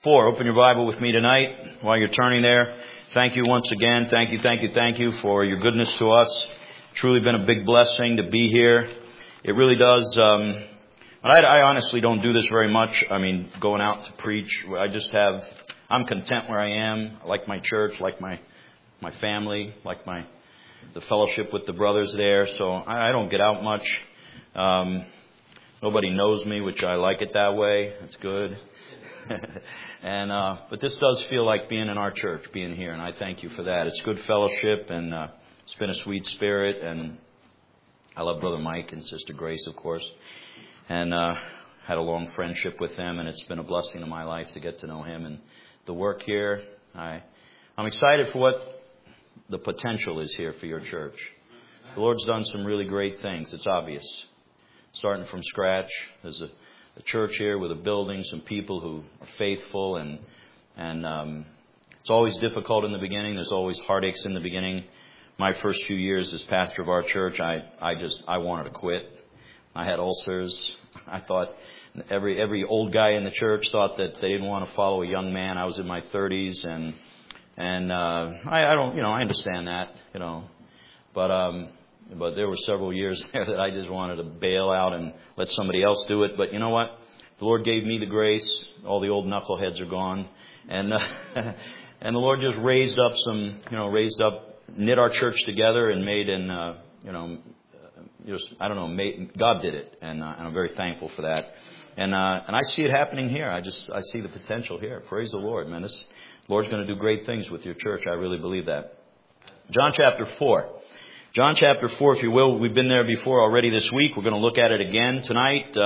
4. Open your Bible with me tonight while you're turning there. Thank you once again. Thank you for your goodness to us. Truly been a big blessing to be here. It really does. I honestly don't do this very much. I mean, going out to preach. I'm content where I am. I like my church, like my family, like the fellowship with the brothers there. So I don't get out much. Nobody knows me, which I like it that way. That's good. But this does feel like being in our church, being here, and I thank you for that. It's good fellowship, and it's been a sweet spirit, and I love Brother Mike and Sister Grace, of course, and had a long friendship with them, and it's been a blessing in my life to get to know him and the work here. I'm excited for what the potential is here for your church. The Lord's done some really great things. It's obvious. Starting from scratch, there's a church here with a building, some people who are faithful, and it's always difficult in the beginning. There's always heartaches in the beginning. My first few years as pastor of our church, I wanted to quit. I had ulcers. I thought every old guy in the church thought that they didn't want to follow a young man. I was in my 30s, and I understand that, but there were several years there that I just wanted to bail out and let somebody else do it. But you know what? The Lord gave me the grace. All the old knuckleheads are gone. And the Lord just knit our church together and God did it. And I'm very thankful for that. And I see it happening here. I see the potential here. Praise the Lord, man. This Lord's going to do great things with your church. I really believe that. John chapter 4. John chapter 4, if you will. We've been there before already this week. We're going to look at it again tonight.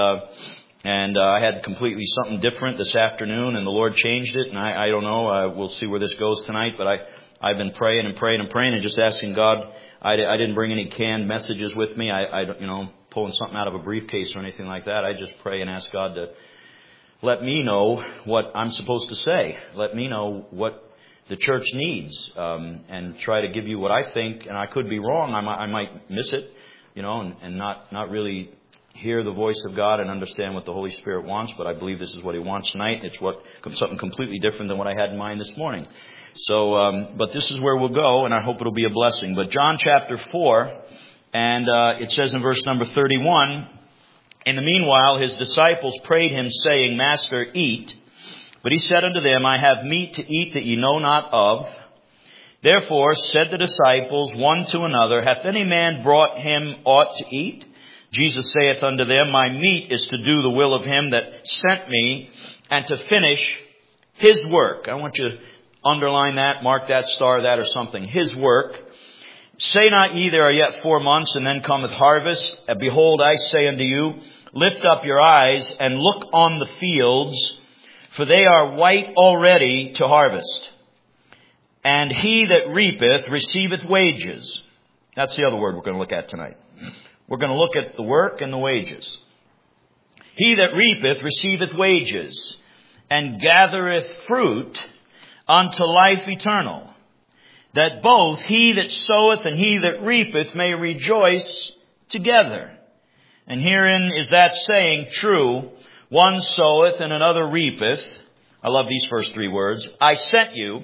I had completely something different this afternoon, and the Lord changed it. And I don't know. We'll see where this goes tonight. But I've been praying and just asking God. I didn't bring any canned messages with me. Pulling something out of a briefcase or anything like that. I just pray and ask God to let me know what I'm supposed to say. Let me know what the church needs, and try to give you what I think. And I could be wrong. I might miss it, and not really hear the voice of God and understand what the Holy Spirit wants. But I believe this is what He wants tonight. It's something completely different than what I had in mind this morning. So, but this is where we'll go, and I hope it'll be a blessing. But John chapter 4, and it says in verse number 31, in the meanwhile His disciples prayed Him, saying, Master, eat. But He said unto them, I have meat to eat that ye know not of. Therefore said the disciples one to another, Hath any man brought Him aught to eat? Jesus saith unto them, My meat is to do the will of Him that sent me, and to finish His work. I want you to underline that, mark that, star that, or something. His work. Say not ye, there are yet 4 months, and then cometh harvest. Behold, I say unto you, lift up your eyes, and look on the fields, for they are white already to harvest. And he that reapeth receiveth wages. That's the other word we're going to look at tonight. We're going to look at the work and the wages. He that reapeth receiveth wages, and gathereth fruit unto life eternal, that both he that soweth and he that reapeth may rejoice together. And herein is that saying true, one soweth and another reapeth. I love these first 3 words. I sent you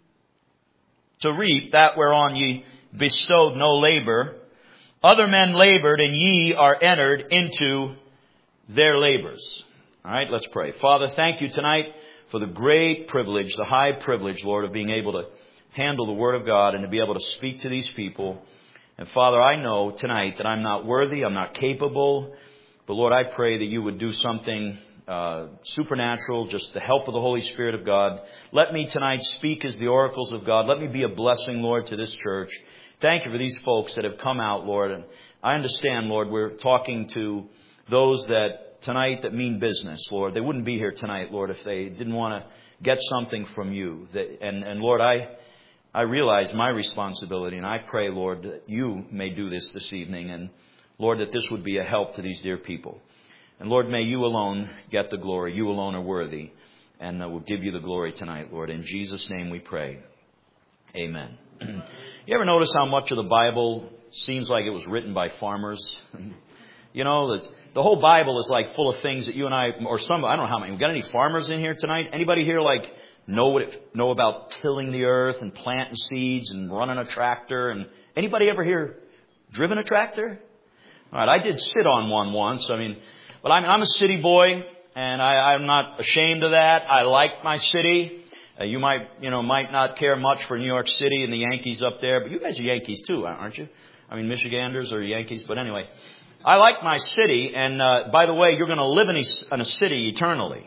to reap that whereon ye bestowed no labor. Other men labored, and ye are entered into their labors. All right, let's pray. Father, thank you tonight for the great privilege, the high privilege, Lord, of being able to handle the Word of God and to be able to speak to these people. And Father, I know tonight that I'm not worthy, I'm not capable. But Lord, I pray that you would do something supernatural, just the help of the Holy Spirit of God. Let me tonight speak as the oracles of God. Let me be a blessing, Lord, to this church. Thank you for these folks that have come out, Lord. And I understand, Lord, we're talking to those that tonight that mean business, Lord. They wouldn't be here tonight, Lord, if they didn't want to get something from you. And Lord, I realize my responsibility, and I pray, Lord, that you may do this evening. And Lord, that this would be a help to these dear people. And Lord, may you alone get the glory. You alone are worthy. And we'll give you the glory tonight, Lord. In Jesus' name we pray. Amen. You ever notice how much of the Bible seems like it was written by farmers? You know, the whole Bible is like full of things that you and I, or some, I don't know how many. We got any farmers in here tonight? Anybody here like know about tilling the earth and planting seeds and running a tractor? And anybody ever here driven a tractor? All right, I did sit on one once. But I'm a city boy, and I'm not ashamed of that. I like my city. You might not care much for New York City and the Yankees up there, but you guys are Yankees too, aren't you? Michiganders are Yankees, but anyway. I like my city, and by the way, you're going to live in a city eternally.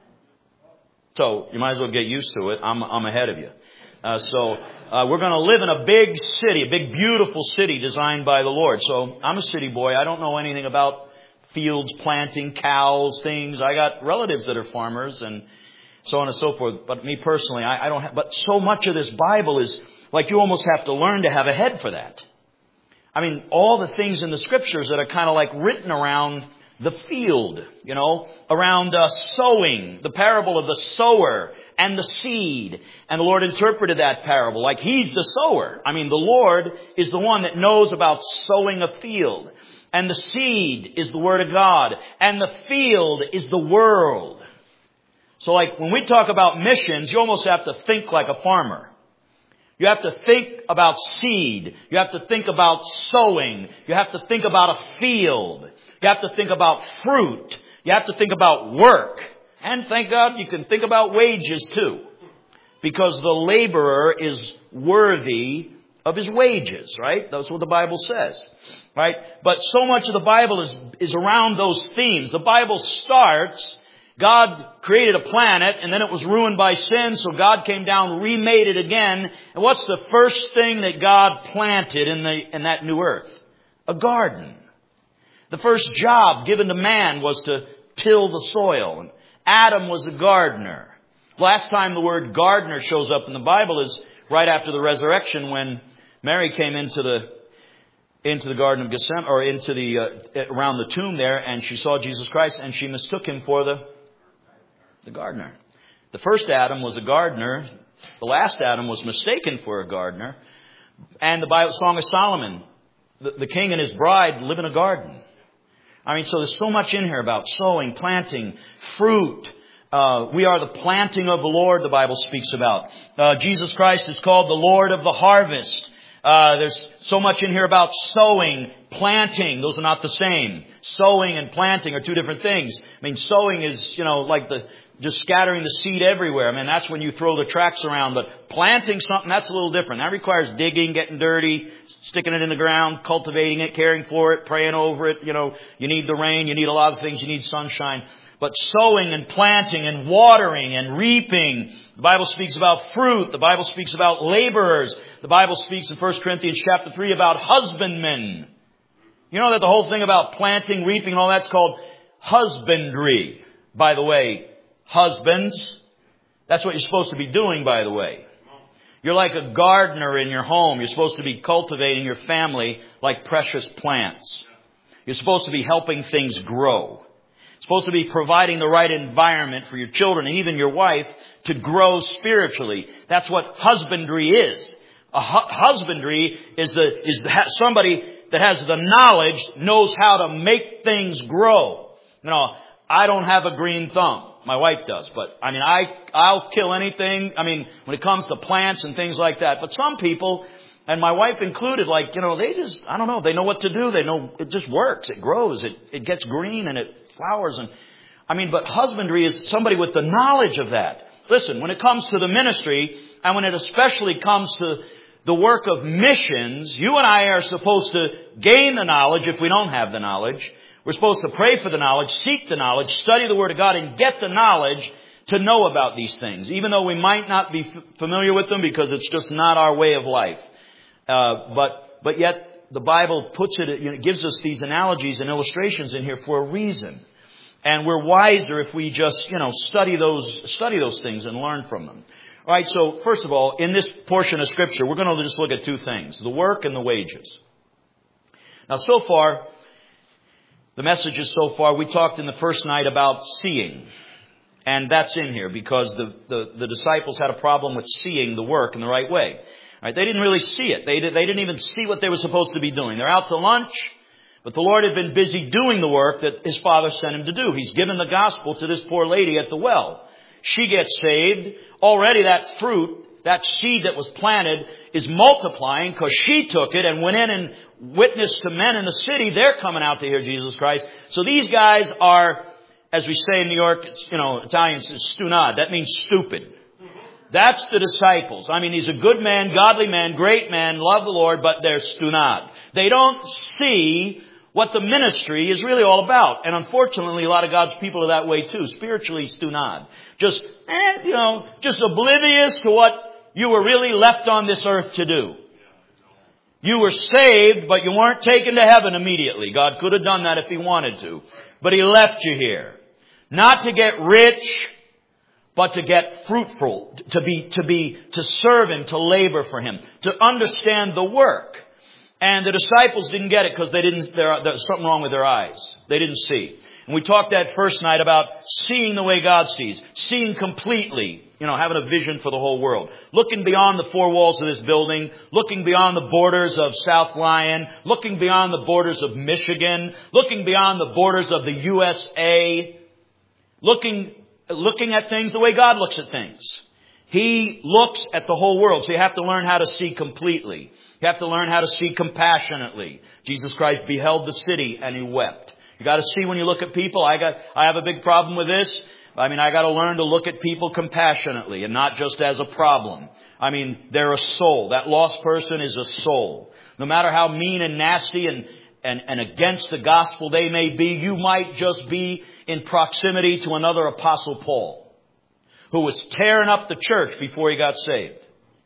So you might as well get used to it. I'm ahead of you. We're going to live in a big city, a big, beautiful city designed by the Lord. So I'm a city boy. I don't know anything about fields, planting, cows, things. I got relatives that are farmers and so on and so forth. But me personally, I don't have. But so much of this Bible is like you almost have to learn to have a head for that. All the things in the Scriptures that are kind of like written around the field, around sowing, the parable of the sower and the seed. And the Lord interpreted that parable like He's the sower. The Lord is the one that knows about sowing a field. And the seed is the Word of God. And the field is the world. So like when we talk about missions, you almost have to think like a farmer. You have to think about seed. You have to think about sowing. You have to think about a field. You have to think about fruit. You have to think about work. And thank God you can think about wages too. Because the laborer is worthy of his wages, right? That's what the Bible says, right? But so much of the Bible is around those themes. The Bible starts, God created a planet and then it was ruined by sin. So God came down, remade it again. And what's the first thing that God planted in that new earth? A garden. The first job given to man was to till the soil. And Adam was a gardener. Last time the word gardener shows up in the Bible is right after the resurrection when Mary came into the Garden of Gethsemane, or around the tomb there, and she saw Jesus Christ and she mistook Him for the gardener. The first Adam was a gardener. The last Adam was mistaken for a gardener. And the Bible, Song of Solomon, the king and his bride live in a garden. So there's so much in here about sowing, planting, fruit. We are the planting of the Lord, the Bible speaks about. Jesus Christ is called the Lord of the harvest. There's so much in here about sowing, planting. Those are not the same. Sowing and planting are two different things. Sowing is, like just scattering the seed everywhere. That's when you throw the tracts around. But planting something, that's a little different. That requires digging, getting dirty, sticking it in the ground, cultivating it, caring for it, praying over it. You need the rain. You need a lot of things. You need sunshine. But sowing and planting and watering and reaping. The Bible speaks about fruit. The Bible speaks about laborers. The Bible speaks in 1 Corinthians chapter 3 about husbandmen. You know that the whole thing about planting, reaping, and all that's called husbandry. By the way, husbands, that's what you're supposed to be doing, by the way. You're like a gardener in your home. You're supposed to be cultivating your family like precious plants. You're supposed to be helping things grow. Supposed to be providing the right environment for your children and even your wife to grow spiritually. That's what husbandry is. Husbandry is somebody that has the knowledge, knows how to make things grow. I don't have a green thumb. My wife does, but I'll kill anything. When it comes to plants and things like that. But some people, and my wife included, they just, I don't know, they know what to do. They know it just works. It grows. It gets green and it flowers. But husbandry is somebody with the knowledge of that. Listen, when it comes to the ministry, and when it especially comes to the work of missions, you and I are supposed to gain the knowledge if we don't have the knowledge. We're supposed to pray for the knowledge, seek the knowledge, study the Word of God, and get the knowledge to know about these things, even though we might not be familiar with them because it's just not our way of life. But yet the Bible puts it, gives us these analogies and illustrations in here for a reason. And we're wiser if we just, study those things and learn from them. All right, so first of all, in this portion of Scripture, we're going to just look at two things, the work and the wages. Now, so far, the messages so far, we talked in the first night about seeing. And that's in here because the disciples had a problem with seeing the work in the right way. Right? They didn't really see it. They didn't even see what they were supposed to be doing. They're out to lunch. But the Lord had been busy doing the work that His Father sent Him to do. He's given the gospel to this poor lady at the well. She gets saved. Already that fruit, that seed that was planted, is multiplying because she took it and went in and witnessed to men in the city. They're coming out to hear Jesus Christ. So these guys are, as we say in New York, Italians, stunad. That means stupid. That's the disciples. I mean, he's a good man, godly man, great man, love the Lord, but they're stunad. They don't see what the ministry is really all about. And unfortunately, a lot of God's people are that way too. Spiritually stunad. Just oblivious to what you were really left on this earth to do. You were saved, but you weren't taken to heaven immediately. God could have done that if He wanted to. But He left you here. Not to get rich, but to get fruitful, to serve Him, to labor for Him, to understand the work. And the disciples didn't get it because there's something wrong with their eyes. They didn't see. And we talked that first night about seeing the way God sees, seeing completely, having a vision for the whole world, looking beyond the four walls of this building, looking beyond the borders of South Lyon, looking beyond the borders of Michigan, looking beyond the borders of the USA, looking at things the way God looks at things. He looks at the whole world. So you have to learn how to see completely. You have to learn how to see compassionately. Jesus Christ beheld the city and He wept. You got to see when you look at people. I have a big problem with this. I got to learn to look at people compassionately and not just as a problem. They're a soul. That lost person is a soul. No matter how mean and nasty and against the gospel they may be, you might just be in proximity to another Apostle Paul, who was tearing up the church before he got saved,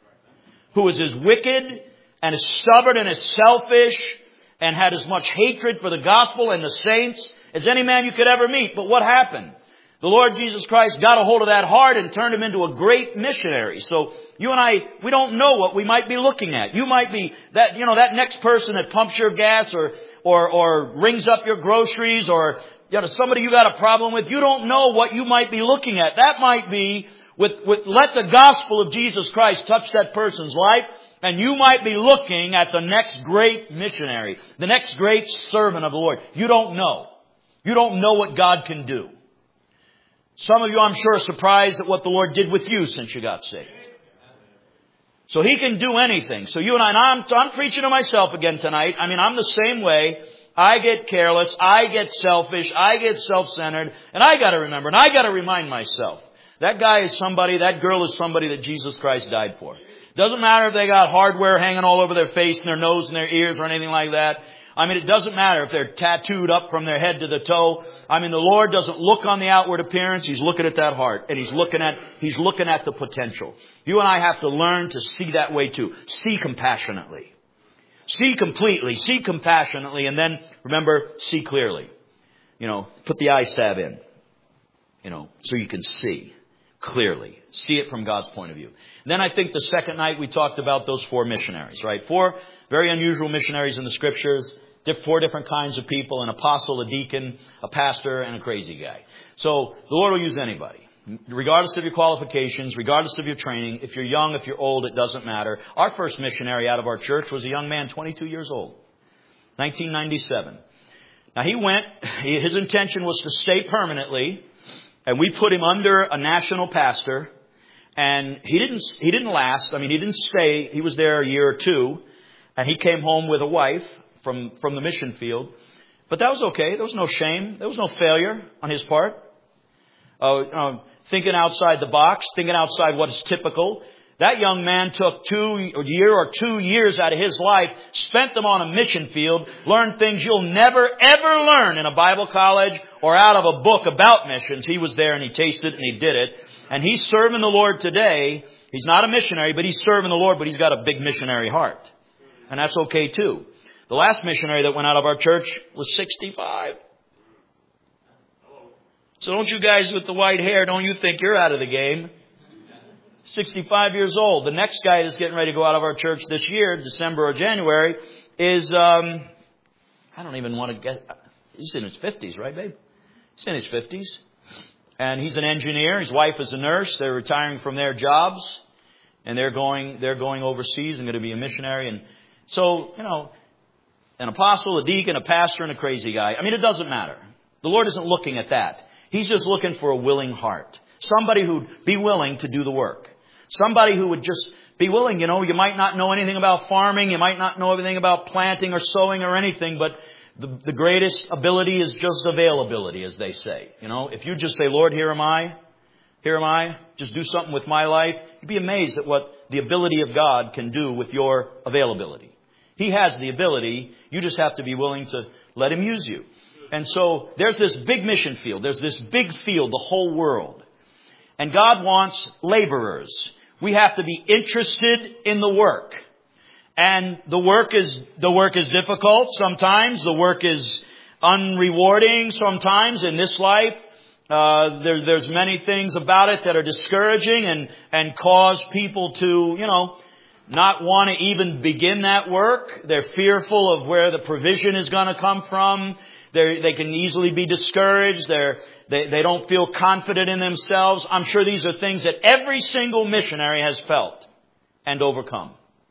who was as wicked and as stubborn and as selfish and had as much hatred for the gospel and the saints as any man you could ever meet. But what happened? The Lord Jesus Christ got a hold of that heart and turned him into a great missionary. So you and I, we don't know what we might be looking at. You might be that next person that pumps your gas or rings up your groceries or somebody you got a problem with. You don't know what you might be looking at. That might be let the gospel of Jesus Christ touch that person's life. And you might be looking at the next great missionary, the next great servant of the Lord. You don't know. You don't know what God can do. Some of you, I'm sure, are surprised at what the Lord did with you since you got saved. So He can do anything. So you and I'm preaching to myself again tonight. I'm the same way. I get careless. I get selfish. I get self-centered. And I got to remember, and I got to remind myself, that guy is somebody, that girl is somebody that Jesus Christ died for. Doesn't matter if they got hardware hanging all over their face and their nose and their ears or anything like that. It doesn't matter if they're tattooed up from their head to the toe. The Lord doesn't look on the outward appearance. He's looking at that heart, and He's looking at the potential. You and I have to learn to see that way too. See compassionately. See completely. See compassionately. And then remember, see clearly. Put the eye salve in. So you can see clearly. See it from God's point of view. And then I think the second night we talked about those 4 missionaries, right? 4 very unusual missionaries in the Scriptures. 4 different kinds of people: an apostle, a deacon, a pastor, and a crazy guy. So the Lord will use anybody, regardless of your qualifications, regardless of your training. If you're young, if you're old, it doesn't matter. Our first missionary out of our church was a young man, 22 years old, 1997. Now he went, his intention was to stay permanently, and we put him under a national pastor, and he didn't last. He didn't stay. He was there a year or 2, and he came home with a wife from the mission field. But that was okay. There was no shame. There was no failure on his part. Thinking outside the box, thinking outside what is typical. That young man took 2 years out of his life, spent them on a mission field, learned things you'll never, ever learn in a Bible college or out of a book about missions. He was there and he tasted it and he did it. And he's serving the Lord today. He's not a missionary, but he's serving the Lord, but he's got a big missionary heart. And that's okay too. The last missionary that went out of our church was 65. So don't you guys with the white hair, don't you think you're out of the game? 65 years old. The next guy that's getting ready to go out of our church this year, December or January, is, I don't even want to get, he's in his 50s, right, babe? He's in his 50s. And he's an engineer. His wife is a nurse. They're retiring from their jobs. And they're going overseas and going to be a missionary. And so, an apostle, a deacon, a pastor, and a crazy guy. I mean, it doesn't matter. The Lord isn't looking at that. He's just looking for a willing heart. Somebody who'd be willing to do the work. Somebody who would just be willing. You might not know anything about farming. You might not know everything about planting or sowing or anything, but the greatest ability is just availability, as they say. If you just say, Lord, here am I. Here am I. Just do something with my life. You'd be amazed at what the ability of God can do with your availability. He has the ability. You just have to be willing to let Him use you. And so there's this big mission field. There's this big field, the whole world. And God wants laborers. We have to be interested in the work. And the work is difficult sometimes. The work is unrewarding sometimes in this life. There's many things about it that are discouraging and cause people to, not want to even begin that work. They're fearful of where the provision is going to come from. They can easily be discouraged. They don't feel confident in themselves. I'm sure these are things that every single missionary has felt and overcome.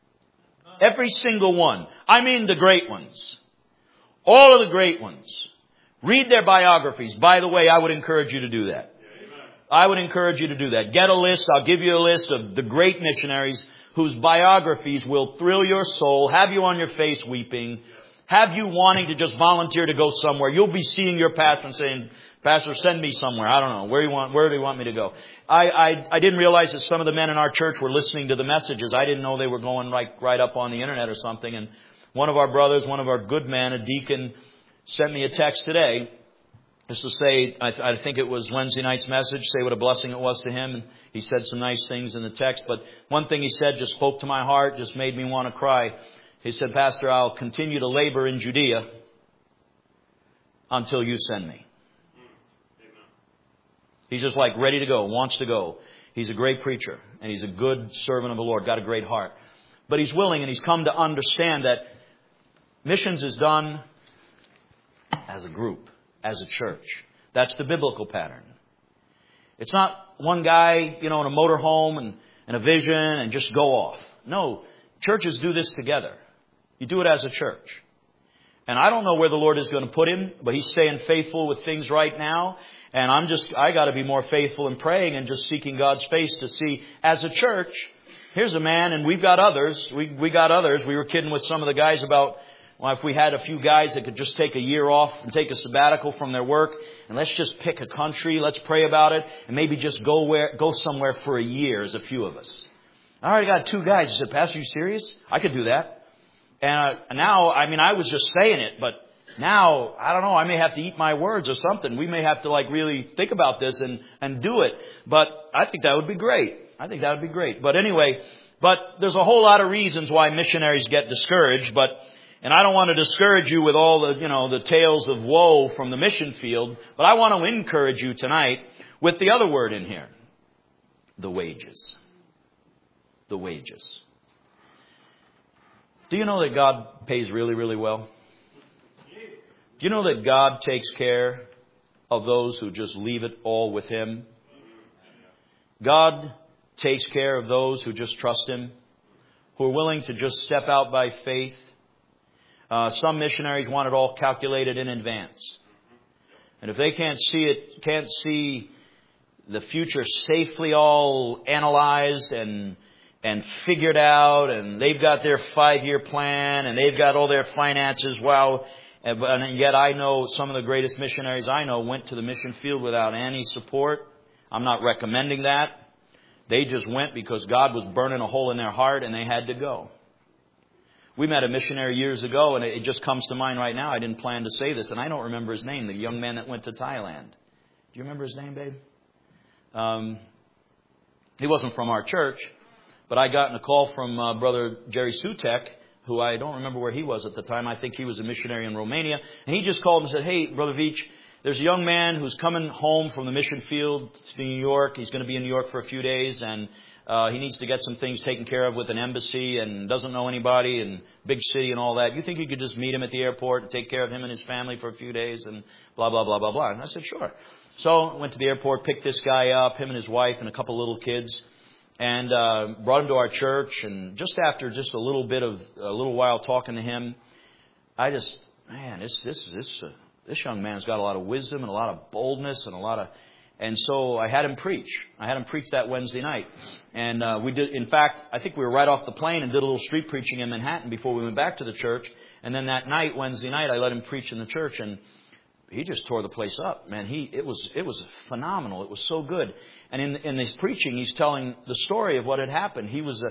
Every single one. I mean the great ones. All of the great ones. Read their biographies. By the way, I would encourage you to do that. I would encourage you to do that. Get a list. I'll give you a list of the great missionaries whose biographies will thrill your soul, have you on your face weeping, have you wanting to just volunteer to go somewhere. You'll be seeing your pastor and saying, Pastor, send me somewhere. I don't know. Where do you want me to go? I didn't realize that some of the men in our church were listening to the messages. I didn't know they were going right up on the internet or something. And one of our brothers, one of our good men, a deacon, sent me a text today just to say, I think it was Wednesday night's message, say what a blessing it was to him. And he said some nice things in the text. But one thing he said just spoke to my heart, just made me want to cry. He said, Pastor, I'll continue to labor in Judea until you send me. He's just like ready to go, wants to go. He's a great preacher and he's a good servant of the Lord, got a great heart. But he's willing and he's come to understand that missions is done as a group, as a church. That's the biblical pattern. It's not one guy, in a motorhome and a vision and just go off. No, churches do this together. You do it as a church. And I don't know where the Lord is going to put him, but he's staying faithful with things right now. And I got to be more faithful in praying and just seeking God's face to see, as a church, here's a man and we've got others. We got others. We were kidding with some of the guys about, if we had a few guys that could just take a year off and take a sabbatical from their work, and let's just pick a country, let's pray about it, and maybe just go somewhere for a year as a few of us. I already got 2 guys. I said, Pastor, are you serious? I could do that. And now, I was just saying it, but now, I don't know, I may have to eat my words or something. We may have to really think about this and do it. But I think that would be great. But anyway, there's a whole lot of reasons why missionaries get discouraged, and I don't want to discourage you with all the tales of woe from the mission field, but I want to encourage you tonight with the other word in here. The wages. The wages. Do you know that God pays really, really well? Do you know that God takes care of those who just leave it all with Him? God takes care of those who just trust Him, who are willing to just step out by faith. Some missionaries want it all calculated in advance. And if they can't see the future safely all analyzed and figured out, and they've got their 5-year plan, and they've got all their finances, and yet I know some of the greatest missionaries I know went to the mission field without any support. I'm not recommending that. They just went because God was burning a hole in their heart and they had to go. We met a missionary years ago, and it just comes to mind right now. I didn't plan to say this, and I don't remember his name, the young man that went to Thailand. Do you remember his name, babe? He wasn't from our church, but I got a call from Brother Jerry Sutek, who I don't remember where he was at the time. I think he was a missionary in Romania. And he just called and said, hey, Brother Veach, there's a young man who's coming home from the mission field to New York. He's going to be in New York for a few days, and he needs to get some things taken care of with an embassy and doesn't know anybody and big city and all that. You think you could just meet him at the airport and take care of him and his family for a few days and blah, blah, blah, blah, blah. And I said, sure. So I went to the airport, picked this guy up, him and his wife and a couple little kids, and brought him to our church. And just after a little while talking to him, this young man's got a lot of wisdom and a lot of boldness and so I had him preach. I had him preach that Wednesday night. And we did, in fact, I think we were right off the plane and did a little street preaching in Manhattan before we went back to the church. And then that night, Wednesday night, I let him preach in the church, and he just tore the place up. Man, it was phenomenal. It was so good. And in his preaching, he's telling the story of what had happened. He was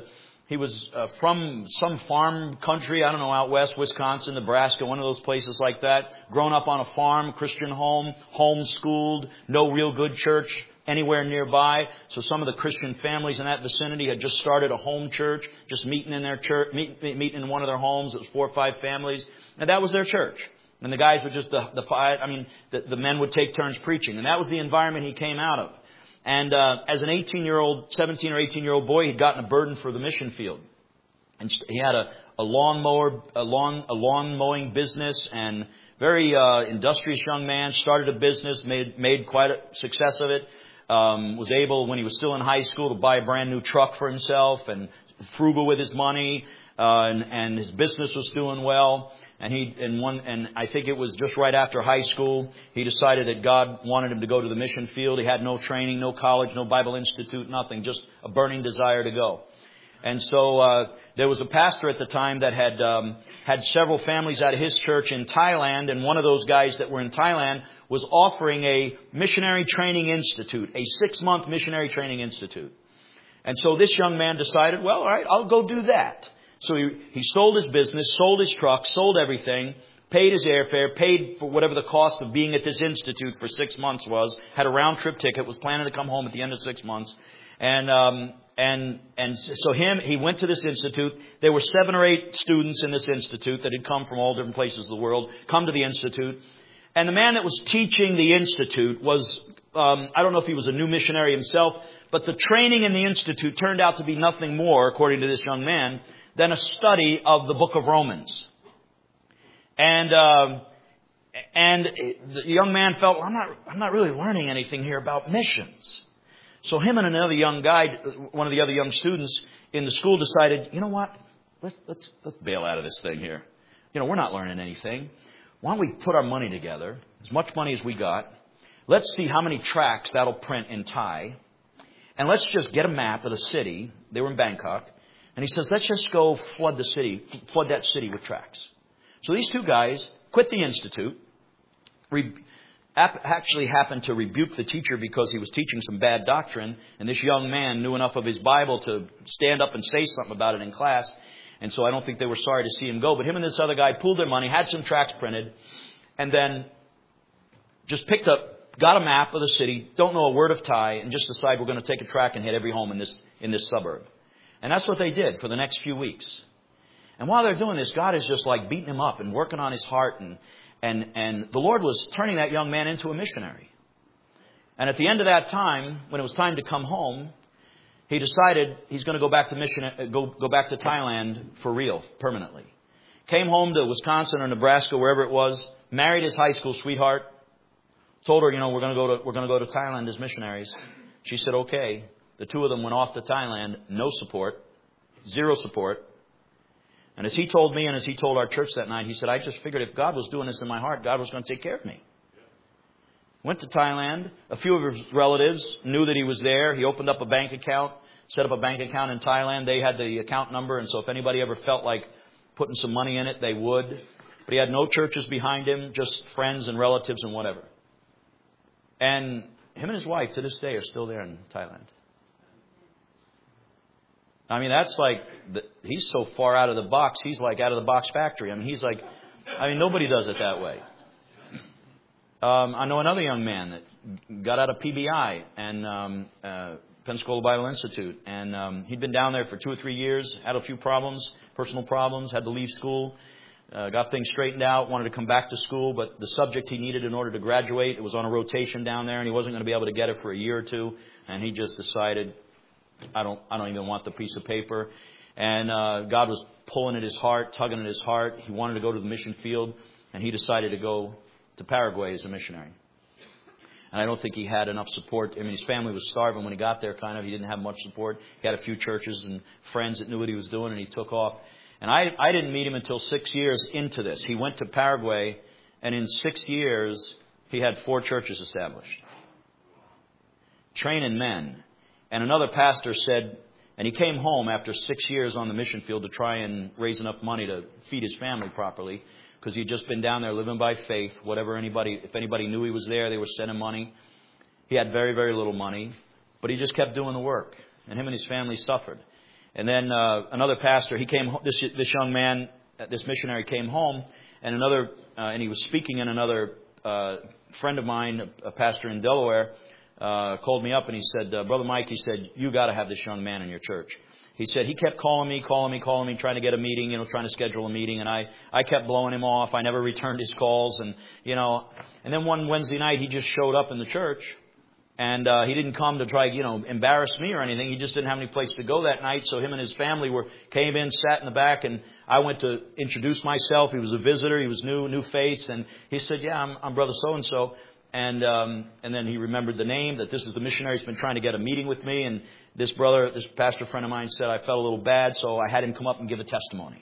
from some farm country, I don't know, out west, Wisconsin, Nebraska, one of those places like that. Grown up on a farm, Christian home, homeschooled, no real good church anywhere nearby. So some of the Christian families in that vicinity had just started a home church, just meeting in their church, meeting in one of their homes. It was 4 or 5 families, and that was their church. And the guys would just the men would take turns preaching, and that was the environment he came out of. And as an 17 or 18-year-old boy, he'd gotten a burden for the mission field. And he had a lawn mowing business, and very industrious young man. Started a business, made quite a success of it. Was able, when he was still in high school, to buy a brand new truck for himself, and frugal with his money. And his business was doing well. And I think it was just right after high school, he decided that God wanted him to go to the mission field. He had no training, no college, no Bible Institute, nothing, just a burning desire to go. And so there was a pastor at the time that had several families out of his church in Thailand, and one of those guys that were in Thailand was offering a missionary training institute, a 6-month missionary training institute. And so this young man decided, well, all right, I'll go do that. So he sold his business, sold his truck, sold everything, paid his airfare, paid for whatever the cost of being at this institute for 6 months was, had a round-trip ticket, was planning to come home at the end of 6 months. And so he went to this institute. There were 7 or 8 students in this institute that had come from all different places of the world, come to the institute. And the man that was teaching the institute was, I don't know if he was a new missionary himself, but the training in the institute turned out to be nothing more, according to this young man, than a study of the book of Romans. And the young man felt, I'm not really learning anything here about missions. So him and another young guy, one of the other young students in the school, decided, you know what? Let's bail out of this thing here. We're not learning anything. Why don't we put our money together, as much money as we got? Let's see how many tracts that'll print in Thai. And let's just get a map of the city. They were in Bangkok. And he says, let's just go flood that city with tracts. So these 2 guys quit the institute, actually happened to rebuke the teacher because he was teaching some bad doctrine. And this young man knew enough of his Bible to stand up and say something about it in class. And so I don't think they were sorry to see him go. But him and this other guy pooled their money, had some tracts printed, and then just got a map of the city, don't know a word of Thai, and just decide we're going to take a tract and hit every home in this suburb. And that's what they did for the next few weeks. And while they're doing this, God is just like beating him up and working on his heart. And the Lord was turning that young man into a missionary. And at the end of that time, when it was time to come home, he decided he's going to go back to go back to Thailand for real, permanently. Came home to Wisconsin or Nebraska, wherever it was, married his high school sweetheart, told her, we're going to go to Thailand as missionaries. She said, okay. The 2 of them went off to Thailand, no support, 0 support. And as he told me and as he told our church that night, he said, I just figured if God was doing this in my heart, God was going to take care of me. Went to Thailand. A few of his relatives knew that he was there. He opened up a bank account, set up a bank account in Thailand. They had the account number, and so if anybody ever felt like putting some money in it, they would. But he had no churches behind him, just friends and relatives and whatever. And him and his wife to this day are still there in Thailand. I mean, that's like, he's so far out of the box, he's like out of the box factory. Nobody does it that way. I know another young man that got out of PBI and Pensacola Bible Institute. And he'd been down there for 2 or 3 years, had a few problems, personal problems, had to leave school, got things straightened out, wanted to come back to school. But the subject he needed in order to graduate, it was on a rotation down there, and he wasn't going to be able to get it for a year or 2. And he just decided, I don't even want the piece of paper. And God was pulling at his heart, tugging at his heart. He wanted to go to the mission field, and he decided to go to Paraguay as a missionary. And I don't think he had enough support. His family was starving when he got there, kind of. He didn't have much support. He had a few churches and friends that knew what he was doing, and he took off. And I didn't meet him until 6 years into this. He went to Paraguay, and in 6 years, he had 4 churches established. Training men. And another pastor said, and he came home after 6 years on the mission field to try and raise enough money to feed his family properly, because he'd just been down there living by faith. If anybody knew he was there, they were sending money. He had very, very little money, but he just kept doing the work. And him and his family suffered. And then another pastor, he came. This young man, this missionary, came home, and and he was speaking in another friend of mine, a pastor in Delaware, called me up and he said, Brother Mike, he said, you got to have this young man in your church. He said he kept calling me, trying to get a meeting, trying to schedule a meeting, and I kept blowing him off. I never returned his calls, and then one Wednesday night he just showed up in the church. And he didn't come to try, embarrass me or anything. He just didn't have any place to go that night. So him and his family came in, sat in the back, and I went to introduce myself. He was a visitor. He was new face. And he said, yeah, I'm Brother So-and-so. And then he remembered the name, that this is the missionary who's been trying to get a meeting with me. And this pastor friend of mine said I felt a little bad, so I had him come up and give a testimony.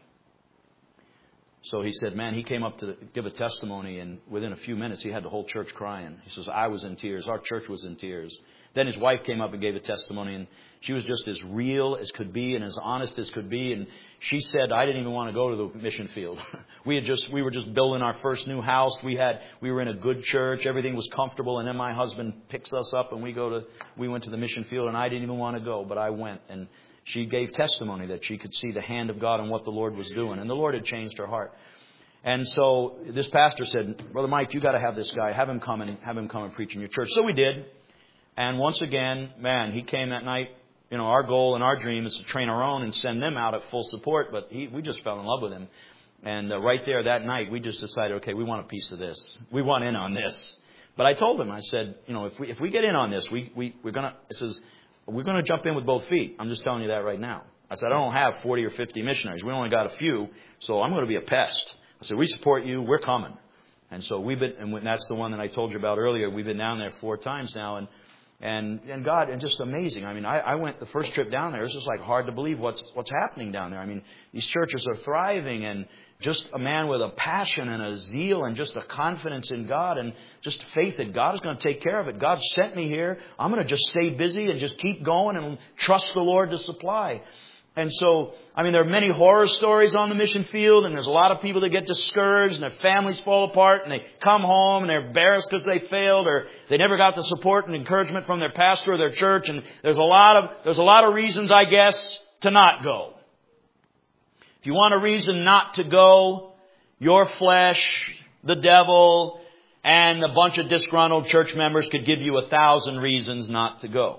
So he said, man, he came up to give a testimony, and within a few minutes, he had the whole church crying. He says, I was in tears. Our church was in tears. Then his wife came up and gave a testimony, and she was just as real as could be and as honest as could be. And she said, I didn't even want to go to the mission field. We were just building our first new house. We were in a good church. Everything was comfortable. And then my husband picks us up, and we went to the mission field, and I didn't even want to go, but I went. And she gave testimony that she could see the hand of God and what the Lord was doing. And the Lord had changed her heart. And so this pastor said, Brother Mike, you got to have this guy. Have him come and preach in your church. So we did. And once again, man, he came that night. Our goal and our dream is to train our own and send them out at full support. But we just fell in love with him. And right there that night, we just decided, okay, we want a piece of this. We want in on this. But I told him, I said, if we get in on this, we're gonna jump in with both feet. I'm just telling you that right now. I said, I don't have 40 or 50 missionaries. We only got a few, so I'm going to be a pest. I said, we support you. We're coming. And so that's the one that I told you about earlier. We've been down there 4 times now, and God, and just amazing. I mean, I went the first trip down there. It's just like hard to believe what's happening down there. I mean, these churches are thriving, and just a man with a passion and a zeal and just a confidence in God and just faith that God is going to take care of it. God sent me here. I'm going to just stay busy and just keep going and trust the Lord to supply. And so, there are many horror stories on the mission field, and there's a lot of people that get discouraged and their families fall apart and they come home and they're embarrassed because they failed or they never got the support and encouragement from their pastor or their church. And there's a lot of reasons, I guess, to not go. If you want a reason not to go, your flesh, the devil, and a bunch of disgruntled church members could give you 1,000 reasons not to go.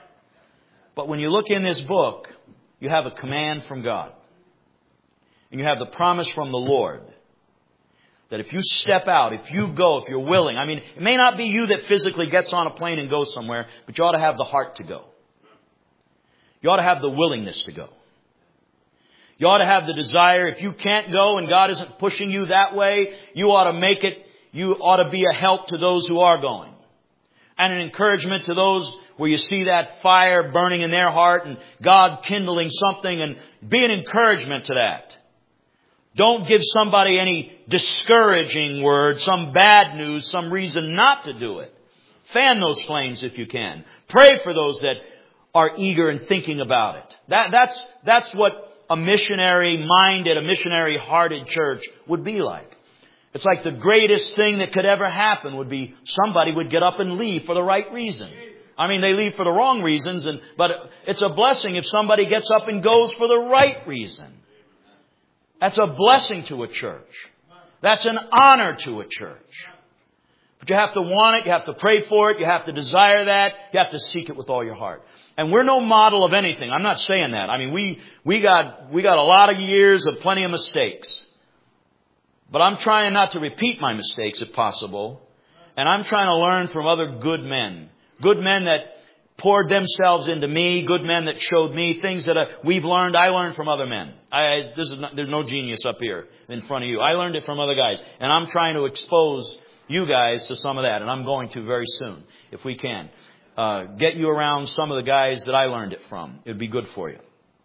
But when you look in this book, you have a command from God. And you have the promise from the Lord that if you step out, if you go, if you're willing. It may not be you that physically gets on a plane and goes somewhere, but you ought to have the heart to go. You ought to have the willingness to go. You ought to have the desire. If you can't go and God isn't pushing you that way, you ought to make it. You ought to be a help to those who are going. And an encouragement to those where you see that fire burning in their heart and God kindling something, and be an encouragement to that. Don't give somebody any discouraging word, some bad news, some reason not to do it. Fan those flames if you can. Pray for those that are eager and thinking about it. That's what a missionary-minded, a missionary-hearted church would be like. It's like the greatest thing that could ever happen would be somebody would get up and leave for the right reason. They leave for the wrong reasons, but it's a blessing if somebody gets up and goes for the right reason. That's a blessing to a church. That's an honor to a church. But you have to want it. You have to pray for it. You have to desire that. You have to seek it with all your heart. And we're no model of anything. I'm not saying that. We got a lot of years of plenty of mistakes. But I'm trying not to repeat my mistakes if possible. And I'm trying to learn from other good men. Good men that poured themselves into me. Good men that showed me things that we've learned. I learned from other men. There's no genius up here in front of you. I learned it from other guys. And I'm trying to expose you guys to some of that. And I'm going to very soon, if we can. Get you around some of the guys that I learned it from. It would be good for you.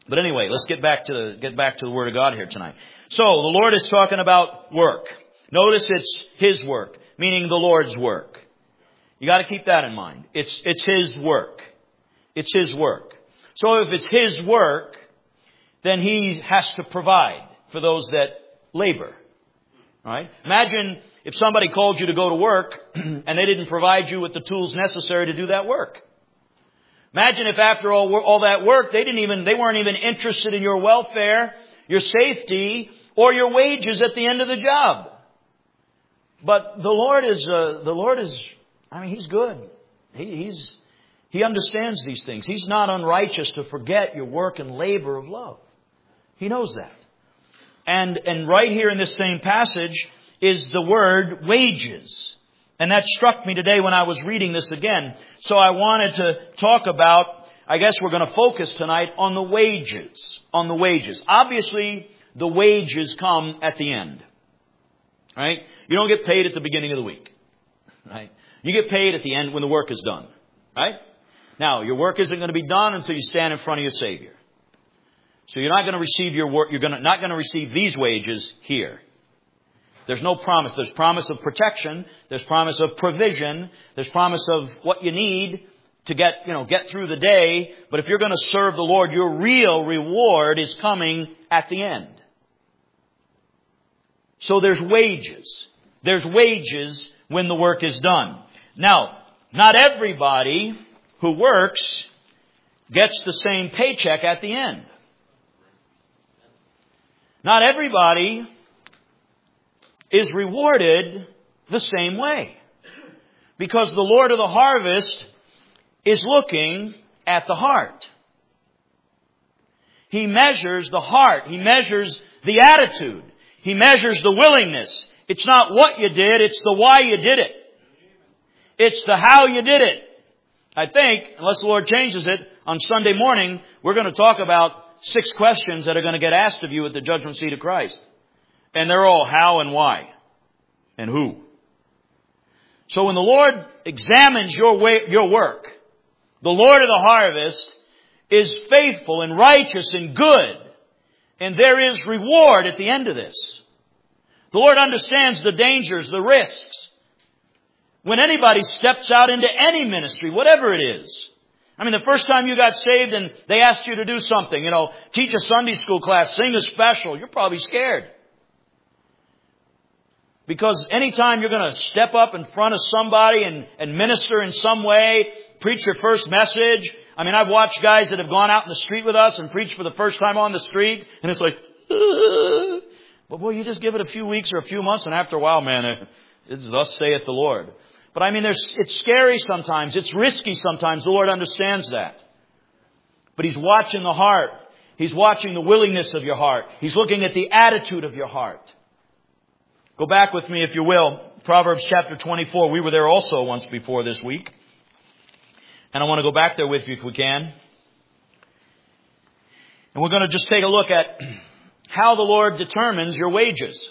But anyway, let's get back to the Word of God here tonight. So, the Lord is talking about work. Notice it's His work, meaning the Lord's work. You got to keep that in mind. It's His work. It's His work. So if it's His work, then He has to provide for those that labor. All right? Imagine if somebody called you to go to work and they didn't provide you with the tools necessary to do that work. Imagine if after all that work, they weren't even interested in your welfare, your safety, or your wages at the end of the job. But the Lord is, He's good. He understands these things. He's not unrighteous to forget your work and labor of love. He knows that. And right here in this same passage is the word wages. And that struck me today when I was reading this again. So I wanted to talk about, I guess we're going to focus tonight on the wages. On the wages. Obviously, the wages come at the end. Right? You don't get paid at the beginning of the week. Right? You get paid at the end when the work is done. Right? Now, your work isn't going to be done until you stand in front of your Savior. So you're not going to receive your work, not going to receive these wages here. There's no promise. There's promise of protection. There's promise of provision. There's promise of what you need to get through the day. But if you're going to serve the Lord, your real reward is coming at the end. So there's wages. There's wages when the work is done. Now, not everybody who works gets the same paycheck at the end. Not everybody is rewarded the same way. Because the Lord of the harvest is looking at the heart. He measures the heart. He measures the attitude. He measures the willingness. It's not what you did, it's the why you did it. It's the how you did it. I think, unless the Lord changes it, on Sunday morning, we're going to talk about 6 questions that are going to get asked of you at the judgment seat of Christ. And they're all how and why and who. So when the Lord examines your work, the Lord of the harvest is faithful and righteous and good. And there is reward at the end of this. The Lord understands the dangers, the risks. When anybody steps out into any ministry, whatever it is. I mean, the first time you got saved and they asked you to do something, teach a Sunday school class, sing a special, you're probably scared. Because anytime you're going to step up in front of somebody and minister in some way, preach your first message. I mean, I've watched guys that have gone out in the street with us and preached for the first time on the street. And it's like, but boy, you just give it a few weeks or a few months and after a while, man, it's thus saith the Lord. But I mean, it's scary sometimes. It's risky sometimes. The Lord understands that. But He's watching the heart. He's watching the willingness of your heart. He's looking at the attitude of your heart. Go back with me, if you will. Proverbs chapter 24. We were there also once before this week. And I want to go back there with you if we can. And we're going to just take a look at how the Lord determines your wages.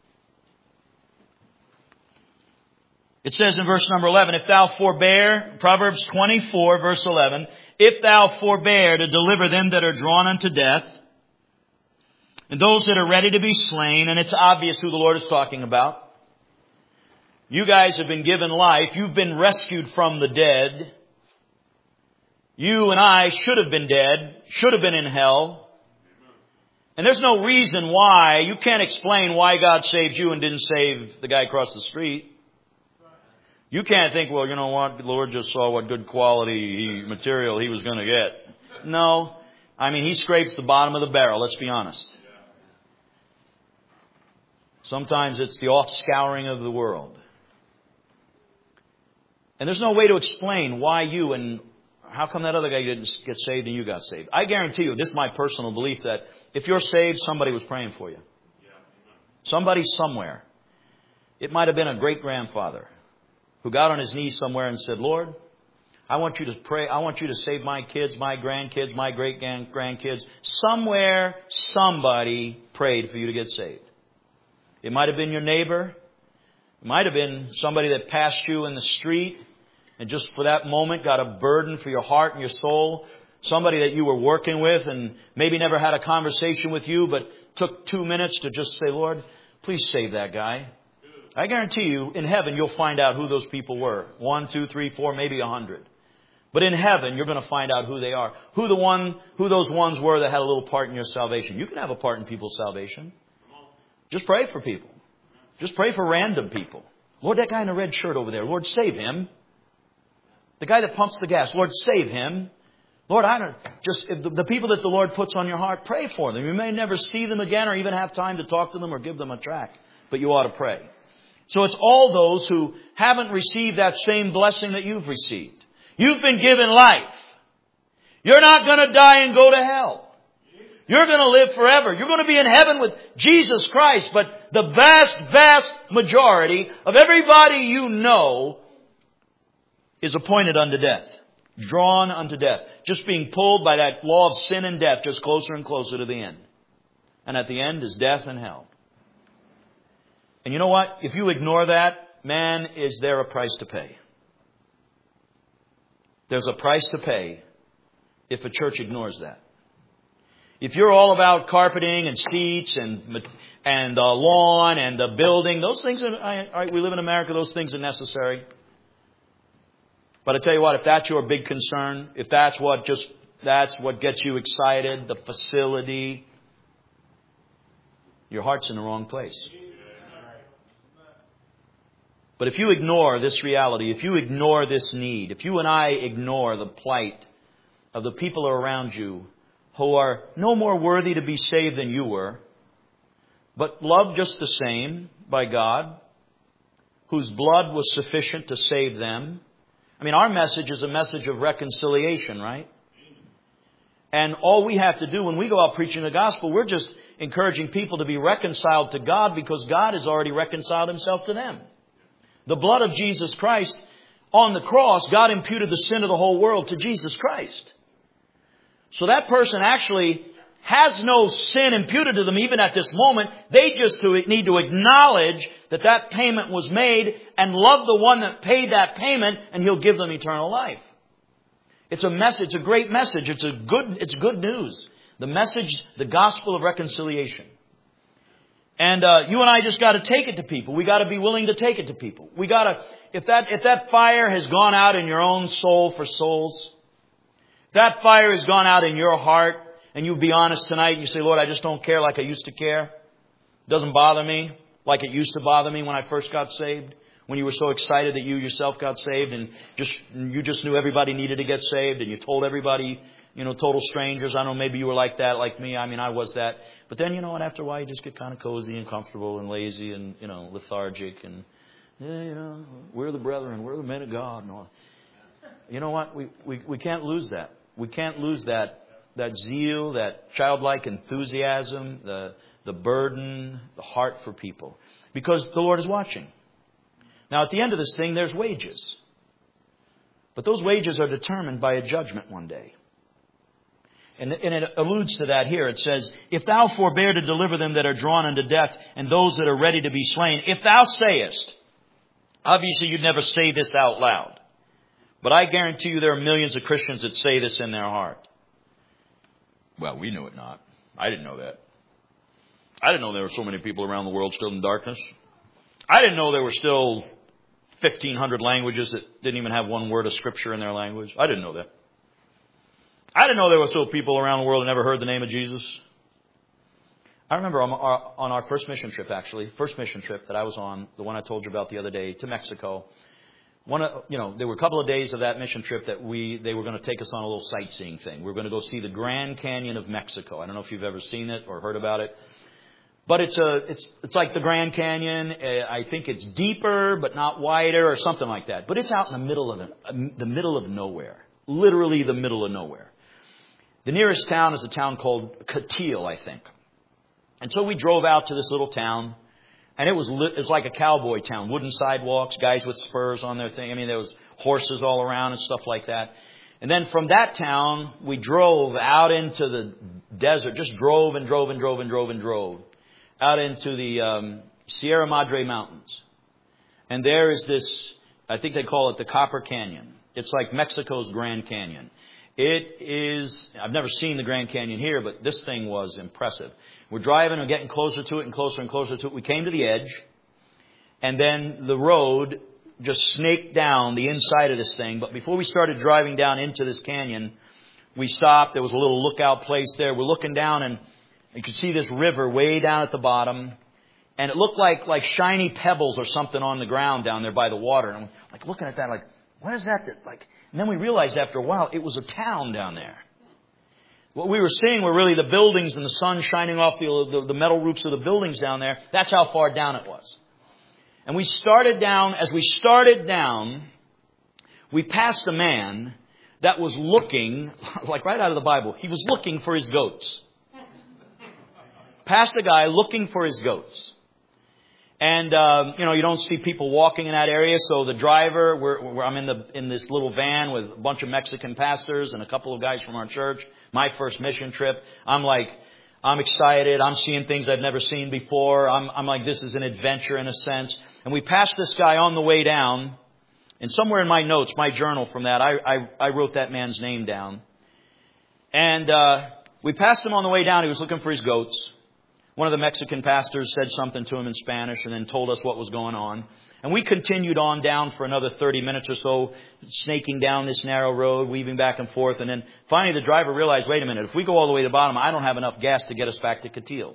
It says in verse number 11, if thou forbear, Proverbs 24 verse 11, if thou forbear to deliver them that are drawn unto death, and those that are ready to be slain, and it's obvious who the Lord is talking about. You guys have been given life. You've been rescued from the dead. You and I should have been dead, should have been in hell. And there's no reason why, you can't explain why God saved you and didn't save the guy across the street. You can't think, well, you know what, the Lord just saw what good quality material He was going to get. No. I mean, He scrapes the bottom of the barrel, let's be honest. Sometimes it's the off-scouring of the world. And there's no way to explain why you and how come that other guy didn't get saved and you got saved. I guarantee you, this is my personal belief, that if you're saved, somebody was praying for you. Somebody somewhere. It might have been a great-grandfather who got on his knees somewhere and said, Lord, I want you to pray. I want you to save my kids, my grandkids, my great-grandkids. Somewhere, somebody prayed for you to get saved. It might have been your neighbor. It might have been somebody that passed you in the street and just for that moment got a burden for your heart and your soul somebody that you were working with and maybe never had a conversation with you, but took 2 minutes to just say, Lord, please save that guy. I guarantee you, in heaven, you'll find out who those people were. 1, 2, 3, 4, maybe 100. But in heaven, you're going to find out who they are. Who those ones were that had a little part in your salvation. You can have a part in people's salvation. Just pray for people. Just pray for random people. Lord, that guy in a red shirt over there, Lord, save him. The guy that pumps the gas, Lord, save him. Lord, if the people that the Lord puts on your heart, pray for them. You may never see them again or even have time to talk to them or give them a tract, but you ought to pray. So it's all those who haven't received that same blessing that you've received. You've been given life. You're not going to die and go to hell. You're going to live forever. You're going to be in heaven with Jesus Christ. But the vast, vast majority of everybody you know is appointed unto death. Drawn unto death. Just being pulled by that law of sin and death just closer and closer to the end. And at the end is death and hell. And you know what? If you ignore that, man, is there a price to pay? There's a price to pay if a church ignores that. If you're all about carpeting and seats and lawn and building, those things are, we live in America, those things are necessary. But I tell you what, if that's your big concern, if that's what gets you excited, the facility, your heart's in the wrong place. But if you ignore this reality, if you ignore this need, if you and I ignore the plight of the people around you who are no more worthy to be saved than you were, but loved just the same by God, whose blood was sufficient to save them. I mean, our message is a message of reconciliation, right? And all we have to do when we go out preaching the gospel, we're just encouraging people to be reconciled to God because God has already reconciled Himself to them. The blood of Jesus Christ on the cross, God imputed the sin of the whole world to Jesus Christ. So that person actually has no sin imputed to them even at this moment. They just need to acknowledge that that payment was made and love the one that paid that payment, and He'll give them eternal life. It's a message, a great message. It's good news. The message, the gospel of reconciliation. And you and I just got to take it to people. We got to be willing to take it to people. We got to, if that fire has gone out in your own soul for souls, if that fire has gone out in your heart, and you be honest tonight and you say, Lord, I just don't care like I used to care. It doesn't bother me like it used to bother me when I first got saved. When you were so excited that you yourself got saved and you just knew everybody needed to get saved and you told everybody, total strangers. I don't know, maybe you were like that, like me. I mean, I was that. But then, after a while, you just get kind of cozy and comfortable and lazy and, lethargic and, we're the brethren, we're the men of God. And all. You know what? We can't lose that. We can't lose that zeal, that childlike enthusiasm, the burden, the heart for people. Because the Lord is watching. Now, at the end of this thing, there's wages. But those wages are determined by a judgment one day. And it alludes to that here. It says, if thou forbear to deliver them that are drawn unto death and those that are ready to be slain, if thou sayest, obviously you'd never say this out loud. But I guarantee you there are millions of Christians that say this in their heart. Well, we knew it not. I didn't know that. I didn't know there were so many people around the world still in darkness. I didn't know there were still 1,500 languages that didn't even have one word of Scripture in their language. I didn't know that. I didn't know there were still people around the world that never heard the name of Jesus. I remember on our first mission trip that I was on, the one I told you about the other day, to Mexico. There were a couple of days of that mission trip that they were going to take us on a little sightseeing thing. We were going to go see the Grand Canyon of Mexico. I don't know if you've ever seen it or heard about it. But it's like the Grand Canyon. I think it's deeper but not wider or something like that. But it's out in the middle of nowhere. Literally the middle of nowhere. The nearest town is a town called Catil, I think. And so we drove out to this little town. And it was like a cowboy town. Wooden sidewalks, guys with spurs on their thing. I mean, there was horses all around and stuff like that. And then from that town, we drove out into the desert. Just drove and drove and drove and drove and drove. Out into the Sierra Madre Mountains. And there is this, I think they call it the Copper Canyon. It's like Mexico's Grand Canyon. It is, I've never seen the Grand Canyon here, but this thing was impressive. We're driving and getting closer to it and closer and closer to it. We came to the edge, and then the road just snaked down the inside of this thing. But before we started driving down into this canyon, we stopped. There was a little lookout place there. We're looking down, and you could see this river way down at the bottom. And it looked like shiny pebbles or something on the ground down there by the water. And I'm like looking at that, like, what is that? And then we realized after a while it was a town down there. What we were seeing were really the buildings and the sun shining off the metal roofs of the buildings down there. That's how far down it was. And we started down. As we started down, we passed a man that was looking, like right out of the Bible, he was looking for his goats. Passed a guy looking for his goats. And, you don't see people walking in that area. So the driver, I'm in this little van with a bunch of Mexican pastors and a couple of guys from our church. My first mission trip. I'm excited. I'm seeing things I've never seen before. I'm like, this is an adventure in a sense. And we passed this guy on the way down. And somewhere in my notes, my journal from that, I wrote that man's name down. And, we passed him on the way down. He was looking for his goats. One of the Mexican pastors said something to him in Spanish and then told us what was going on. And we continued on down for another 30 minutes or so, snaking down this narrow road, weaving back and forth. And then finally the driver realized, wait a minute, if we go all the way to the bottom, I don't have enough gas to get us back to Catil.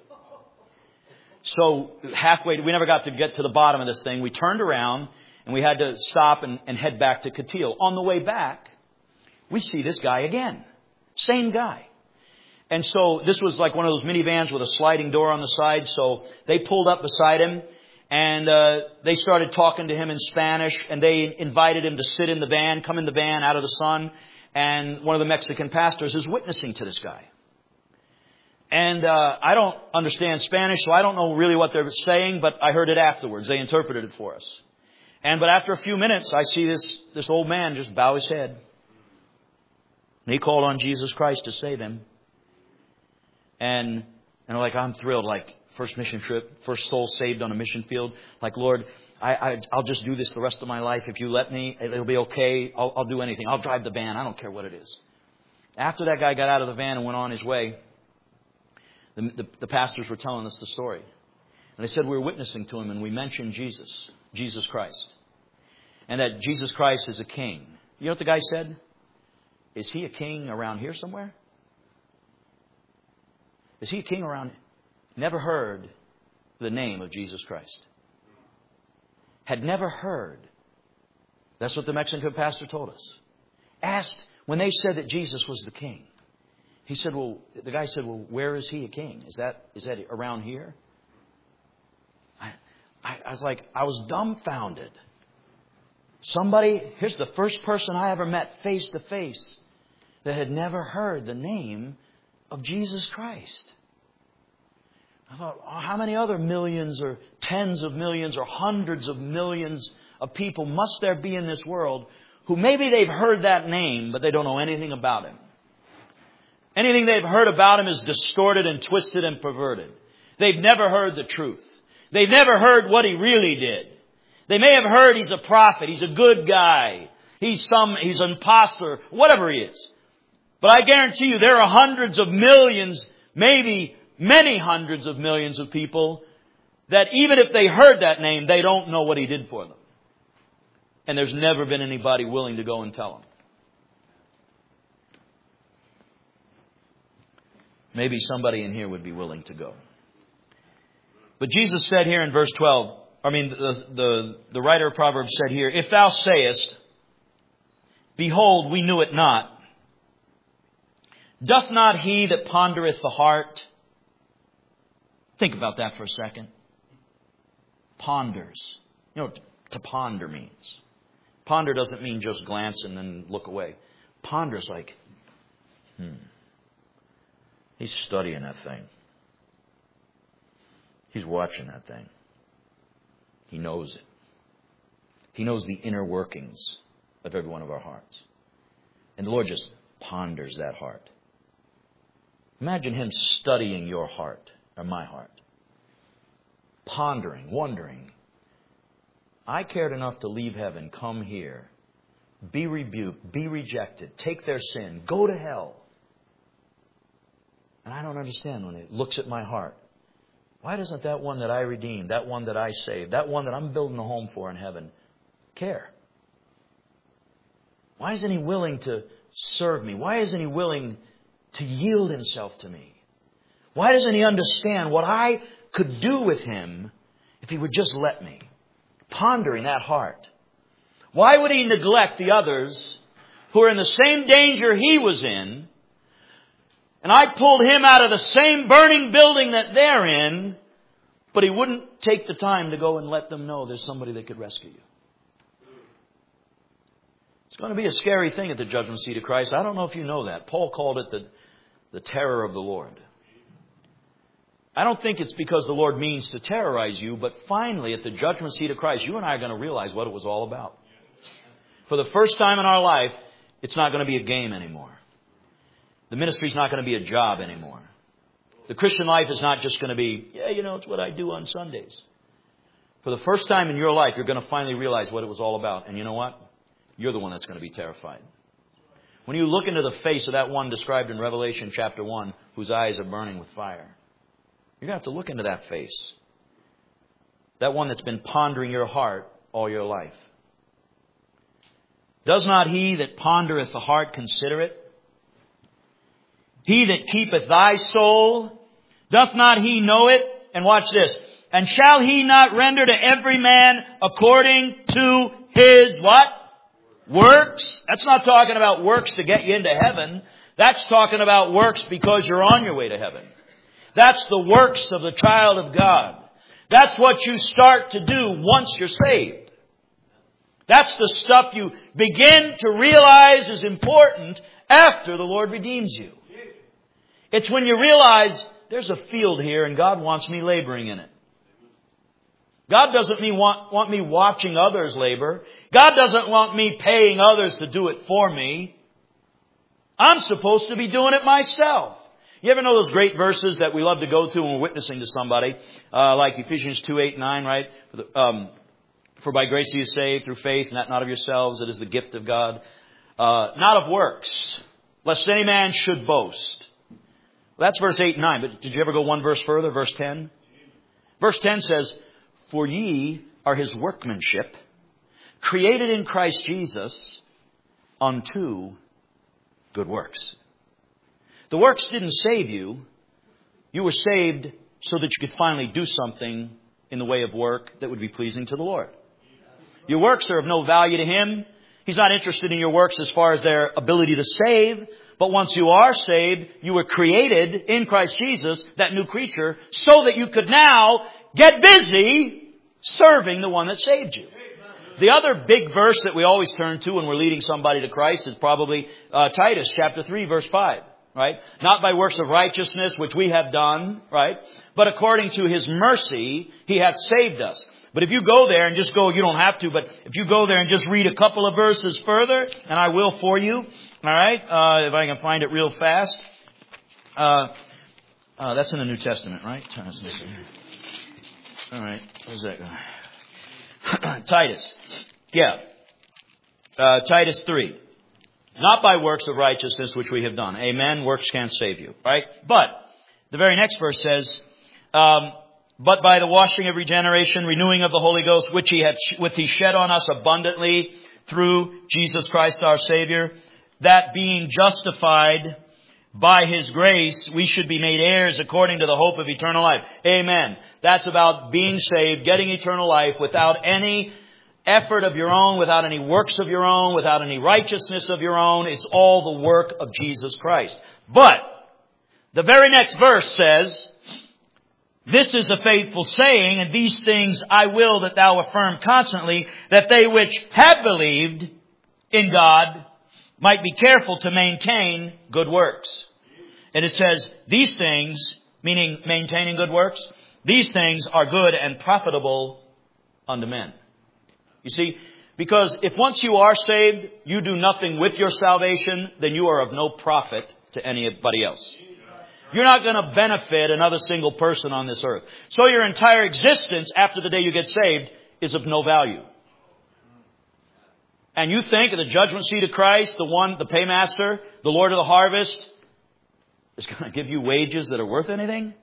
So halfway, we never got to get to the bottom of this thing. We turned around and we had to stop and head back to Catil. On the way back, we see this guy again. Same guy. And so this was like one of those minivans with a sliding door on the side. So they pulled up beside him and they started talking to him in Spanish, and they invited him to sit in the van, come in the van out of the sun. And one of the Mexican pastors is witnessing to this guy. And I don't understand Spanish, so I don't know really what they're saying, but I heard it afterwards. They interpreted it for us. But after a few minutes, I see this old man just bow his head. And he called on Jesus Christ to save him. And like, I'm thrilled, like, first mission trip, first soul saved on a mission field. Like, Lord, I'll just do this the rest of my life. If you let me, it'll be okay. I'll do anything. I'll drive the van. I don't care what it is. After that guy got out of the van and went on his way, the pastors were telling us the story. And they said we were witnessing to him, and we mentioned Jesus Christ. And that Jesus Christ is a king. You know what the guy said? Is he a king around here somewhere? Is he a king around? Never heard the name of Jesus Christ. Had never heard. That's what the Mexican pastor told us. Asked when they said that Jesus was the king. He said, the guy said, where is he a king? Is that around here? I was dumbfounded. Here's the first person I ever met face to face that had never heard the name of Jesus Christ. I thought, how many other millions or tens of millions or hundreds of millions of people must there be in this world who maybe they've heard that name, but they don't know anything about Him. Anything they've heard about Him is distorted and twisted and perverted. They've never heard the truth. They've never heard what He really did. They may have heard He's a prophet, He's a good guy, He's an imposter, whatever He is. But I guarantee you there are hundreds of millions, maybe many hundreds of millions of people that even if they heard that name, they don't know what He did for them. And there's never been anybody willing to go and tell them. Maybe somebody in here would be willing to go. But Jesus said here in verse 12, the writer of Proverbs said here, if thou sayest, behold, we knew it not, doth not he that pondereth the heart? Think about that for a second. Ponders. You know what to ponder means. Ponder doesn't mean just glance and then look away. Ponder's like, He's studying that thing. He's watching that thing. He knows it. He knows the inner workings of every one of our hearts. And the Lord just ponders that heart. Imagine Him studying your heart, or my heart. Pondering, wondering. I cared enough to leave heaven, come here, be rebuked, be rejected, take their sin, go to hell. And I don't understand when it looks at my heart. Why doesn't that one that I redeemed, that one that I saved, that one that I'm building a home for in heaven, care? Why isn't he willing to serve me? Why isn't he willing to yield himself to me? Why doesn't he understand what I could do with him if he would just let me? Pondering that heart. Why would he neglect the others who are in the same danger he was in? And I pulled him out of the same burning building that they're in, but he wouldn't take the time to go and let them know there's somebody that could rescue you. It's going to be a scary thing at the judgment seat of Christ. I don't know if you know that. Paul called it the terror of the Lord. I don't think it's because the Lord means to terrorize you, but finally at the judgment seat of Christ, you and I are going to realize what it was all about. For the first time in our life, it's not going to be a game anymore. The ministry is not going to be a job anymore. The Christian life is not just going to be, it's what I do on Sundays. For the first time in your life, you're going to finally realize what it was all about. And you know what? You're the one that's going to be terrified. When you look into the face of that one described in Revelation chapter 1, whose eyes are burning with fire, you're going to have to look into that face. That one that's been pondering your heart all your life. Does not he that pondereth the heart consider it? He that keepeth thy soul, doth not he know it? And watch this. And shall he not render to every man according to his what? Works. That's not talking about works to get you into heaven. That's talking about works because you're on your way to heaven. That's the works of the child of God. That's what you start to do once you're saved. That's the stuff you begin to realize is important after the Lord redeems you. It's when you realize there's a field here and God wants me laboring in it. God doesn't want me watching others labor. God doesn't want me paying others to do it for me. I'm supposed to be doing it myself. You ever know those great verses that we love to go to when we're witnessing to somebody? Like Ephesians 2:8-9, right? For by grace you are saved through faith, and that not of yourselves, it is the gift of God. Not of works, lest any man should boast. Well, that's verse 8 and 9. But did you ever go one verse further? Verse 10? Verse 10 says, for ye are his workmanship, created in Christ Jesus unto good works. The works didn't save you. You were saved so that you could finally do something in the way of work that would be pleasing to the Lord. Your works are of no value to him. He's not interested in your works as far as their ability to save. But once you are saved, you were created in Christ Jesus, that new creature, so that you could now get busy serving the one that saved you. The other big verse that we always turn to when we're leading somebody to Christ is probably Titus chapter 3, verse 5. Right? Not by works of righteousness, which we have done, right? But according to his mercy, he hath saved us. But if you go there and just go, you don't have to, but if you go there and just read a couple of verses further, and I will for you, all right? If I can find it real fast. That's in the New Testament, right? All right. Where's that going? Titus. Yeah. Titus 3. Not by works of righteousness which we have done. Amen. Works can't save you. Right? But the very next verse says, but by the washing of regeneration, renewing of the Holy Ghost, which he shed on us abundantly through Jesus Christ our Savior, that being justified by his grace, we should be made heirs according to the hope of eternal life. Amen. That's about being saved, getting eternal life without any effort of your own, without any works of your own, without any righteousness of your own. It's all the work of Jesus Christ. But the very next verse says, this is a faithful saying, and these things I will that thou affirm constantly, that they which have believed in God might be careful to maintain good works. And it says, these things, meaning maintaining good works, these things are good and profitable unto men. You see, because if once you are saved, you do nothing with your salvation, then you are of no profit to anybody else. You're not going to benefit another single person on this earth. So your entire existence after the day you get saved is of no value. And you think at the judgment seat of Christ, the paymaster, the Lord of the harvest, is going to give you wages that are worth anything?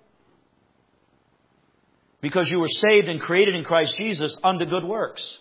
Because you were saved and created in Christ Jesus unto good works.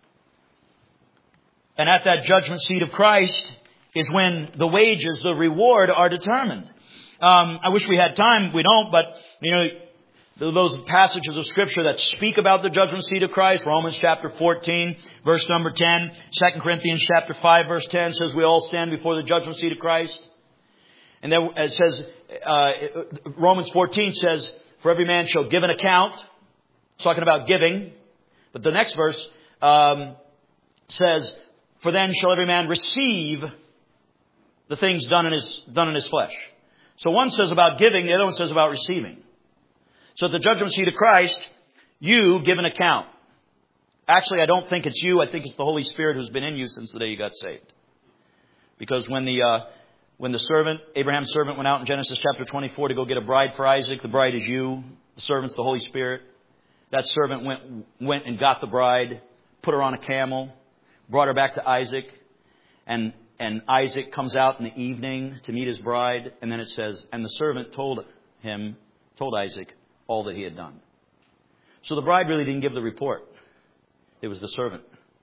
And at that judgment seat of Christ is when the wages, the reward, are determined. I wish we had time. We don't, but, those passages of Scripture that speak about the judgment seat of Christ, Romans chapter 14, verse number 10, 2 Corinthians chapter 5, verse 10 says we all stand before the judgment seat of Christ. And then it says, Romans 14 says, for every man shall give an account. It's talking about giving. But the next verse says, for then shall every man receive the things done in his flesh. So one says about giving, the other one says about receiving. So at the judgment seat of Christ, you give an account. Actually, I don't think it's you. I think it's the Holy Spirit who's been in you since the day you got saved. Because when the servant, Abraham's servant, went out in Genesis chapter 24 to go get a bride for Isaac, the bride is you. The servant's the Holy Spirit. That servant went and got the bride, put her on a camel, brought her back to Isaac, and Isaac comes out in the evening to meet his bride, and then it says, and the servant told Isaac all that he had done. So the bride really didn't give the report. It was the servant.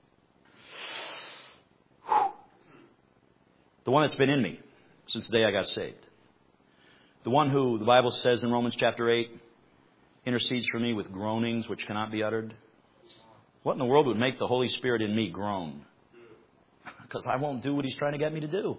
The one that's been in me since the day I got saved. The one who, the Bible says in Romans chapter 8, intercedes for me with groanings which cannot be uttered. What in the world would make the Holy Spirit in me groan? Because I won't do what He's trying to get me to do.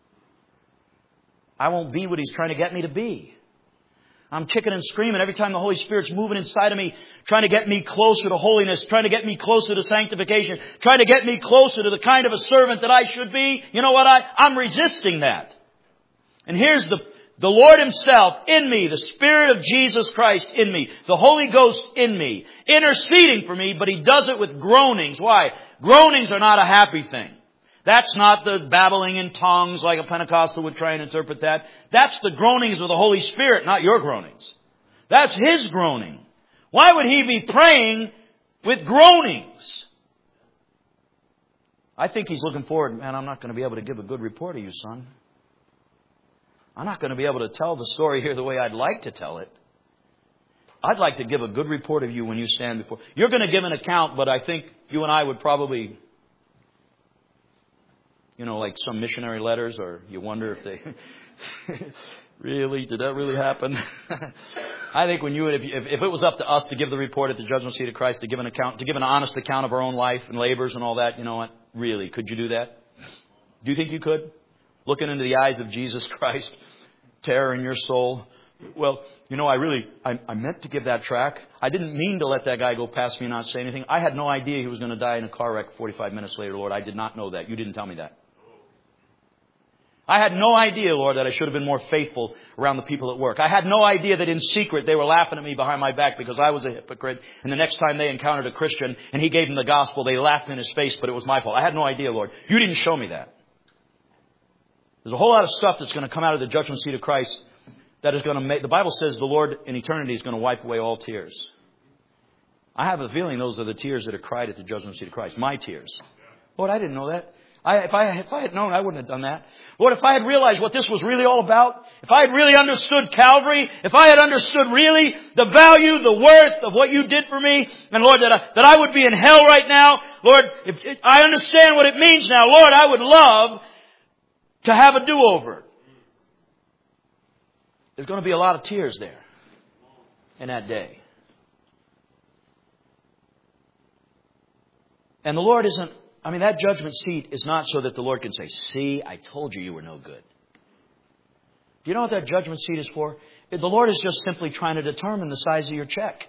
I won't be what He's trying to get me to be. I'm kicking and screaming every time the Holy Spirit's moving inside of me, trying to get me closer to holiness, trying to get me closer to sanctification, trying to get me closer to the kind of a servant that I should be. You know what? I'm resisting that. And here's the Lord Himself in me, the Spirit of Jesus Christ in me, the Holy Ghost in me, interceding for me, but He does it with groanings. Why? Groanings are not a happy thing. That's not the babbling in tongues like a Pentecostal would try and interpret that. That's the groanings of the Holy Spirit, not your groanings. That's His groaning. Why would He be praying with groanings? I think He's looking forward, man, I'm not going to be able to give a good report of you, son. I'm not going to be able to tell the story here the way I'd like to tell it. I'd like to give a good report of you when you stand before. You're going to give an account, but I think you and I would probably, like some missionary letters, or you wonder if they really, did that really happen? I think if it was up to us to give the report at the judgment seat of Christ, to give an honest account of our own life and labors and all that, you know what? Really, could you do that? Do you think you could? Looking into the eyes of Jesus Christ, terror in your soul. Well, I meant to give that track. I didn't mean to let that guy go past me and not say anything. I had no idea he was going to die in a car wreck 45 minutes later, Lord. I did not know that. You didn't tell me that. I had no idea, Lord, that I should have been more faithful around the people at work. I had no idea that in secret they were laughing at me behind my back because I was a hypocrite. And the next time they encountered a Christian and he gave them the gospel, they laughed in his face, but it was my fault. I had no idea, Lord. You didn't show me that. There's a whole lot of stuff that's going to come out of the judgment seat of Christ that is going to make... The Bible says the Lord in eternity is going to wipe away all tears. I have a feeling those are the tears that are cried at the judgment seat of Christ. My tears. Lord, I didn't know that. If I had known, I wouldn't have done that. Lord, if I had realized what this was really all about, if I had really understood Calvary, if I had understood really the value, the worth of what you did for me, and Lord, that I would be in hell right now, Lord, if I understand what it means now, Lord, I would love to have a do-over. There's going to be a lot of tears there in that day. And the Lord isn't... that judgment seat is not so that the Lord can say, see, I told you were no good. Do you know what that judgment seat is for? The Lord is just simply trying to determine the size of your check.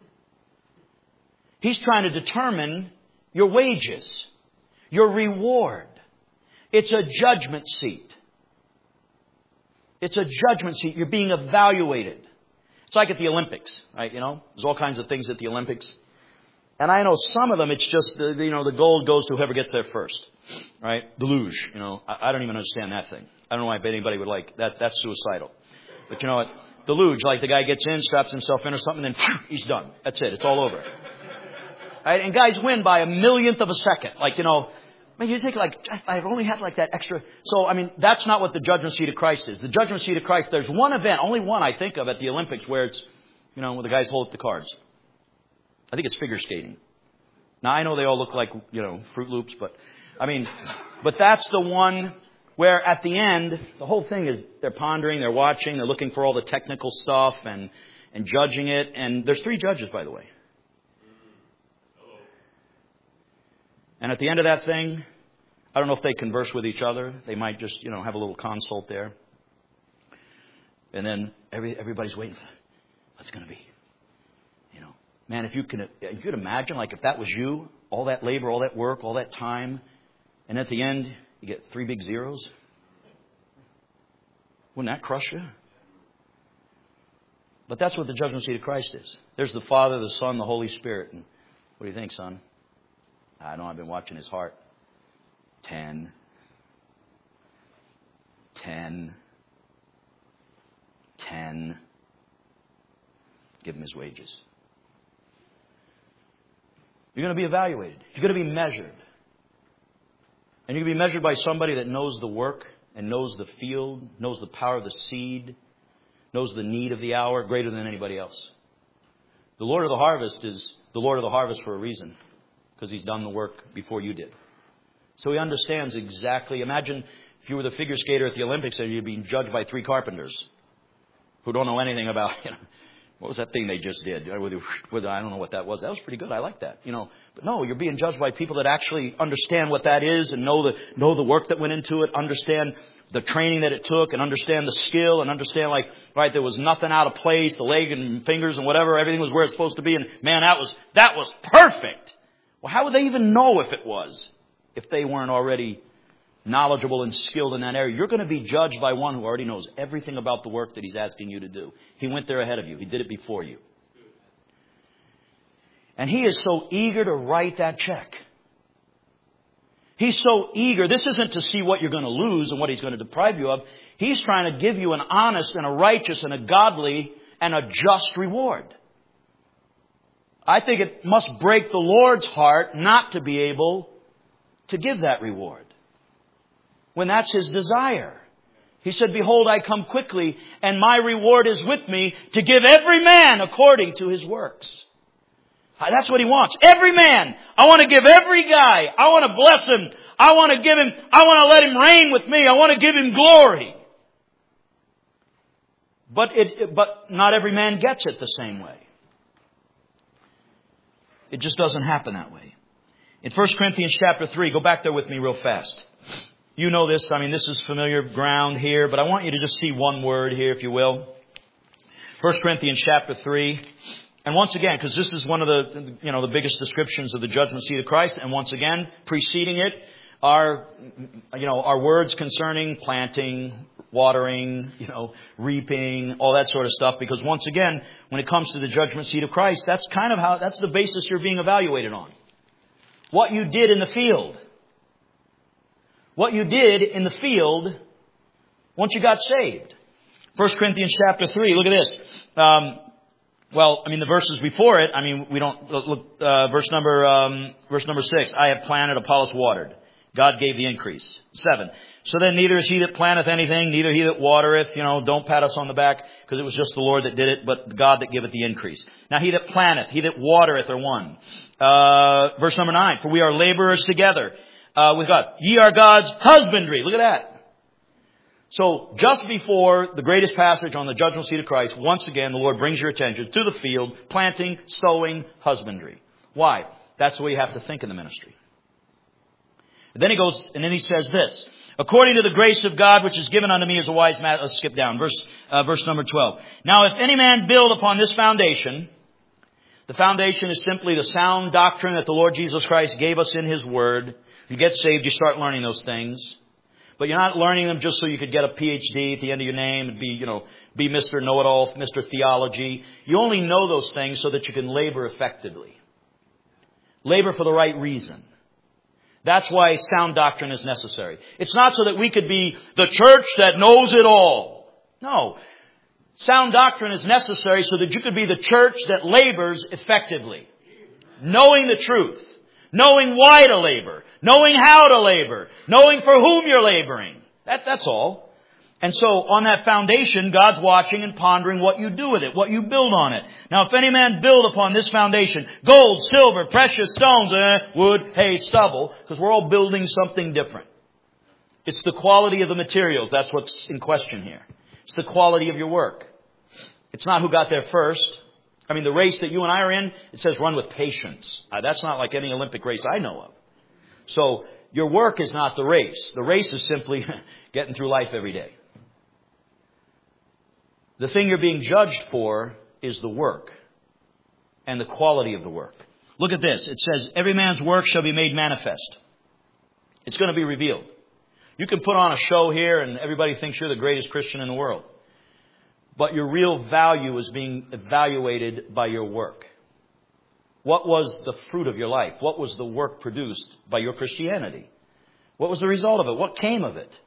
He's trying to determine your wages, your reward. It's a judgment seat. It's a judgment seat. You're being evaluated. It's like at the Olympics, right? There's all kinds of things at the Olympics. And I know some of them, it's just, the gold goes to whoever gets there first, right? The luge, I don't even understand that thing. I don't know why anybody would like that. That's suicidal. But you know what? The luge, like the guy gets in, straps himself in or something, then he's done. That's it. It's all over. Right? And guys win by a millionth of a second. I mean, you think like, I've only had like that extra. So, I mean, that's not what the judgment seat of Christ is. The judgment seat of Christ, there's one event, only one I think of at the Olympics where it's, where the guys hold up the cards. I think it's figure skating. Now, I know they all look like, Fruit Loops, but that's the one where at the end, the whole thing is they're pondering, they're watching, they're looking for all the technical stuff and judging it. And there's 3 judges, by the way. And at the end of that thing, I don't know if they converse with each other. They might just, have a little consult there. And then everybody's waiting for what's going to be. Man, if you could imagine, like if that was you, all that labor, all that work, all that time, and at the end you get 3 big zeros. Wouldn't that crush you? But that's what the judgment seat of Christ is. There's the Father, the Son, the Holy Spirit. And what do you think, son? I know, I've been watching his heart. 10. Give him his wages. You're going to be evaluated. You're going to be measured. And you're going to be measured by somebody that knows the work and knows the field, knows the power of the seed, knows the need of the hour greater than anybody else. The Lord of the harvest is the Lord of the harvest for a reason, because he's done the work before you did. So he understands exactly. Imagine if you were the figure skater at the Olympics and you're being judged by 3 carpenters who don't know anything about, what was that thing they just did? I don't know what that was. That was pretty good. I like that. But no, you're being judged by people that actually understand what that is and know the work that went into it, understand the training that it took, and understand the skill, and understand there was nothing out of place, the leg and fingers and whatever, everything was where it's supposed to be. And man, that was perfect. Well, how would they even know if it was, if they weren't already knowledgeable and skilled in that area? You're going to be judged by one who already knows everything about the work that he's asking you to do. He went there ahead of you. He did it before you. And he is so eager to write that check. He's so eager. This isn't to see what you're going to lose and what he's going to deprive you of. He's trying to give you an honest and a righteous and a godly and a just reward. I think it must break the Lord's heart not to be able to give that reward, when that's his desire. He said, behold, I come quickly, and my reward is with me to give every man according to his works. That's what he wants. Every man. I want to give every guy. I want to bless him. I want to let him reign with me. I want to give him glory. But not every man gets it the same way. It just doesn't happen that way. In 1 Corinthians chapter 3, go back there with me real fast. You know this. This is familiar ground here, but I want you to just see one word here, if you will. 1 Corinthians chapter 3. And once again, because this is one of the biggest descriptions of the judgment seat of Christ. And once again, preceding it are words concerning planting, watering, reaping, all that sort of stuff. Because once again, when it comes to the judgment seat of Christ, that's the basis you're being evaluated on. What you did in the field. What you did in the field once you got saved. 1 Corinthians chapter 3, look at this. The verses before it, we don't look, verse number 6. I have planted, Apollos watered. God gave the increase. 7. So then neither is he that planteth anything, neither he that watereth. Don't pat us on the back, because it was just the Lord that did it, but God that giveth the increase. Now he that planteth, he that watereth are one. Verse number 9. For we are laborers together with God. Ye are God's husbandry. Look at that. So just before the greatest passage on the judgment seat of Christ, once again, the Lord brings your attention to the field, planting, sowing, husbandry. Why? That's the way you have to think in the ministry. And then he says this. According to the grace of God, which is given unto me as a wise man. Let's skip down. Verse number 12. Now, if any man build upon this foundation, the foundation is simply the sound doctrine that the Lord Jesus Christ gave us in his word. If you get saved, you start learning those things. But you're not learning them just so you could get a PhD at the end of your name and be Mr. Know-it-all, Mr. Theology. You only know those things so that you can labor effectively. Labor for the right reason. That's why sound doctrine is necessary. It's not so that we could be the church that knows it all. No. Sound doctrine is necessary so that you could be the church that labors effectively. Knowing the truth. knowing why to labor, knowing how to labor, knowing for whom you're laboring. That's all. And so on that foundation, God's watching and pondering what you do with it, what you build on it. Now, if any man build upon this foundation, gold, silver, precious stones, wood, hay, stubble, because we're all building something different. It's the quality of the materials. That's what's in question here. It's the quality of your work. It's not who got there first. I mean, the race that you and I are in, it says run with patience. That's not like any Olympic race I know of. So your work is not the race. The race is simply getting through life every day. The thing you're being judged for is the work and the quality of the work. Look at this. It says, every man's work shall be made manifest. It's going to be revealed. You can put on a show here and everybody thinks you're the greatest Christian in the world. But your real value is being evaluated by your work. What was the fruit of your life? What was the work produced by your Christianity? What was the result of it? What came of it?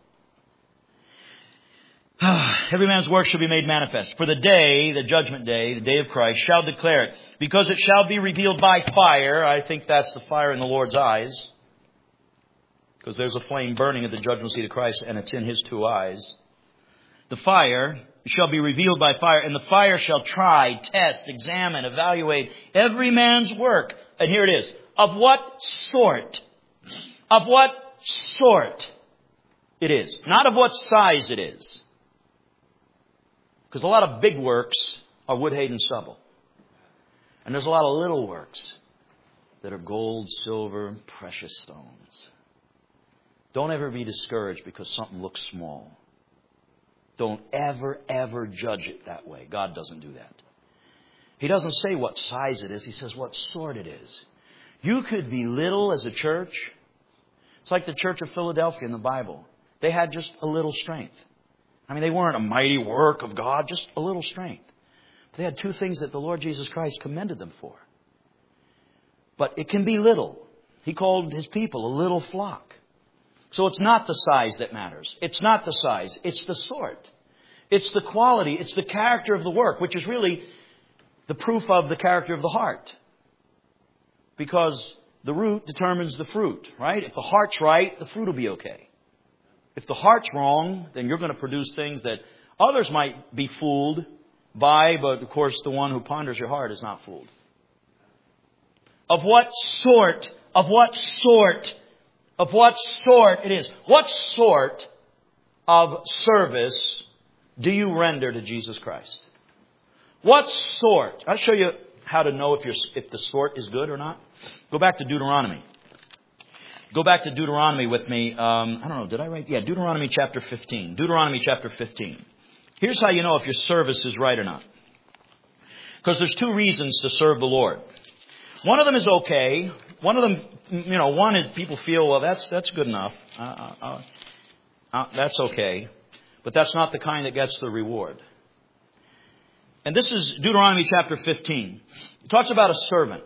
Every man's work shall be made manifest. For the day, the judgment day, the day of Christ, shall declare it. Because it shall be revealed by fire. I think that's the fire in the Lord's eyes. Because there's a flame burning at the judgment seat of Christ, and it's in His two eyes. The fire shall be revealed by fire, and the fire shall try, test, examine, evaluate every man's work. And here it is. Of what sort? Of what sort it is. Not of what size it is. Because a lot of big works are wood, hay, and stubble. And there's a lot of little works that are gold, silver, precious stones. Don't ever be discouraged because something looks small. Don't ever judge it that way. God doesn't do that. He doesn't say what size it is. He says what sort it is. You could be little as a church. It's like the Church of Philadelphia in the Bible. They had just a little strength. I mean, they weren't a mighty work of God, just a little strength. They had two things that the Lord Jesus Christ commended them for. But it can be little. He called His people a little flock. So it's not the size that matters. It's not the size. It's the sort. It's the quality. It's the character of the work, which is really the proof of the character of the heart. Because the root determines the fruit, right? If the heart's right, the fruit will be okay. If the heart's wrong, then you're going to produce things that others might be fooled by, but of course the one who ponders your heart is not fooled. Of what sort it is. What sort of service do you render to Jesus Christ? What sort? I'll show you how to know if the sort is good or not. Go back to Deuteronomy. Go back to Deuteronomy with me. I don't know, did I write? Yeah, Deuteronomy chapter 15. Deuteronomy chapter 15. Here's how you know if your service is right or not. Because there's two reasons to serve the Lord. One of them is okay. One of them, one is people feel, well, that's good enough. That's okay. But that's not the kind that gets the reward. And this is Deuteronomy chapter 15. It talks about a servant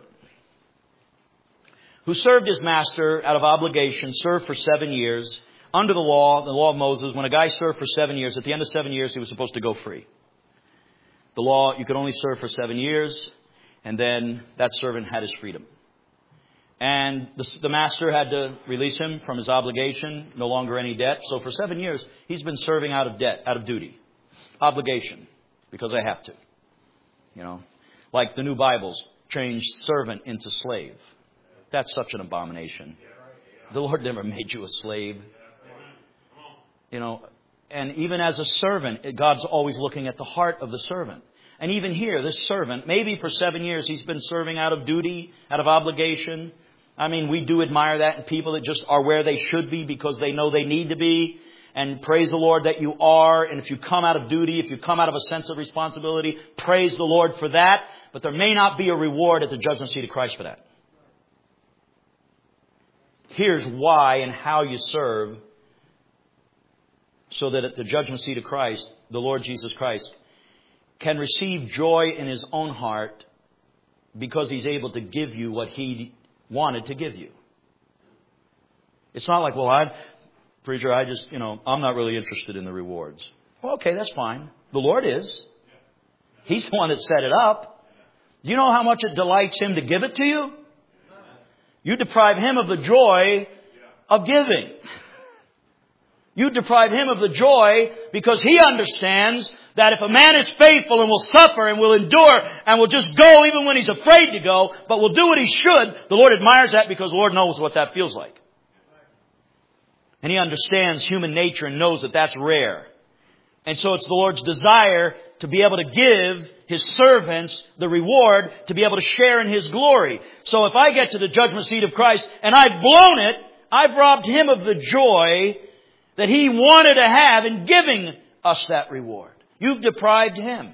who served his master out of obligation, served for 7 years under the law of Moses. When a guy served for 7 years, at the end of 7 years, he was supposed to go free. The law, you could only serve for 7 years, and then that servant had his freedom. And the master had to release him from his obligation, no longer any debt. So for 7 years, he's been serving out of debt, out of duty. Obligation, because I have to. Like the new Bibles change servant into slave. That's such an abomination. The Lord never made you a slave. And even as a servant, God's always looking at the heart of the servant. And even here, this servant, maybe for 7 years, he's been serving out of duty, out of obligation. I mean, we do admire that in people that just are where they should be because they know they need to be. And praise the Lord that you are. And if you come out of duty, if you come out of a sense of responsibility, praise the Lord for that. But there may not be a reward at the judgment seat of Christ for that. Here's why and how you serve, so that at the judgment seat of Christ, the Lord Jesus Christ can receive joy in His own heart because He's able to give you what He wanted to give you. It's not like, well, preacher, I'm not really interested in the rewards. Well, okay, that's fine. The Lord is. He's the one that set it up. Do you know how much it delights Him to give it to you? You deprive him of the joy of giving. You deprive him of the joy because he understands that if a man is faithful and will suffer and will endure and will just go even when he's afraid to go, but will do what he should, the Lord admires that because the Lord knows what that feels like. And he understands human nature and knows that that's rare. And so it's the Lord's desire to be able to give His servants the reward to be able to share in His glory. So if I get to the judgment seat of Christ and I've blown it, I've robbed Him of the joy that He wanted to have in giving us that reward. You've deprived Him.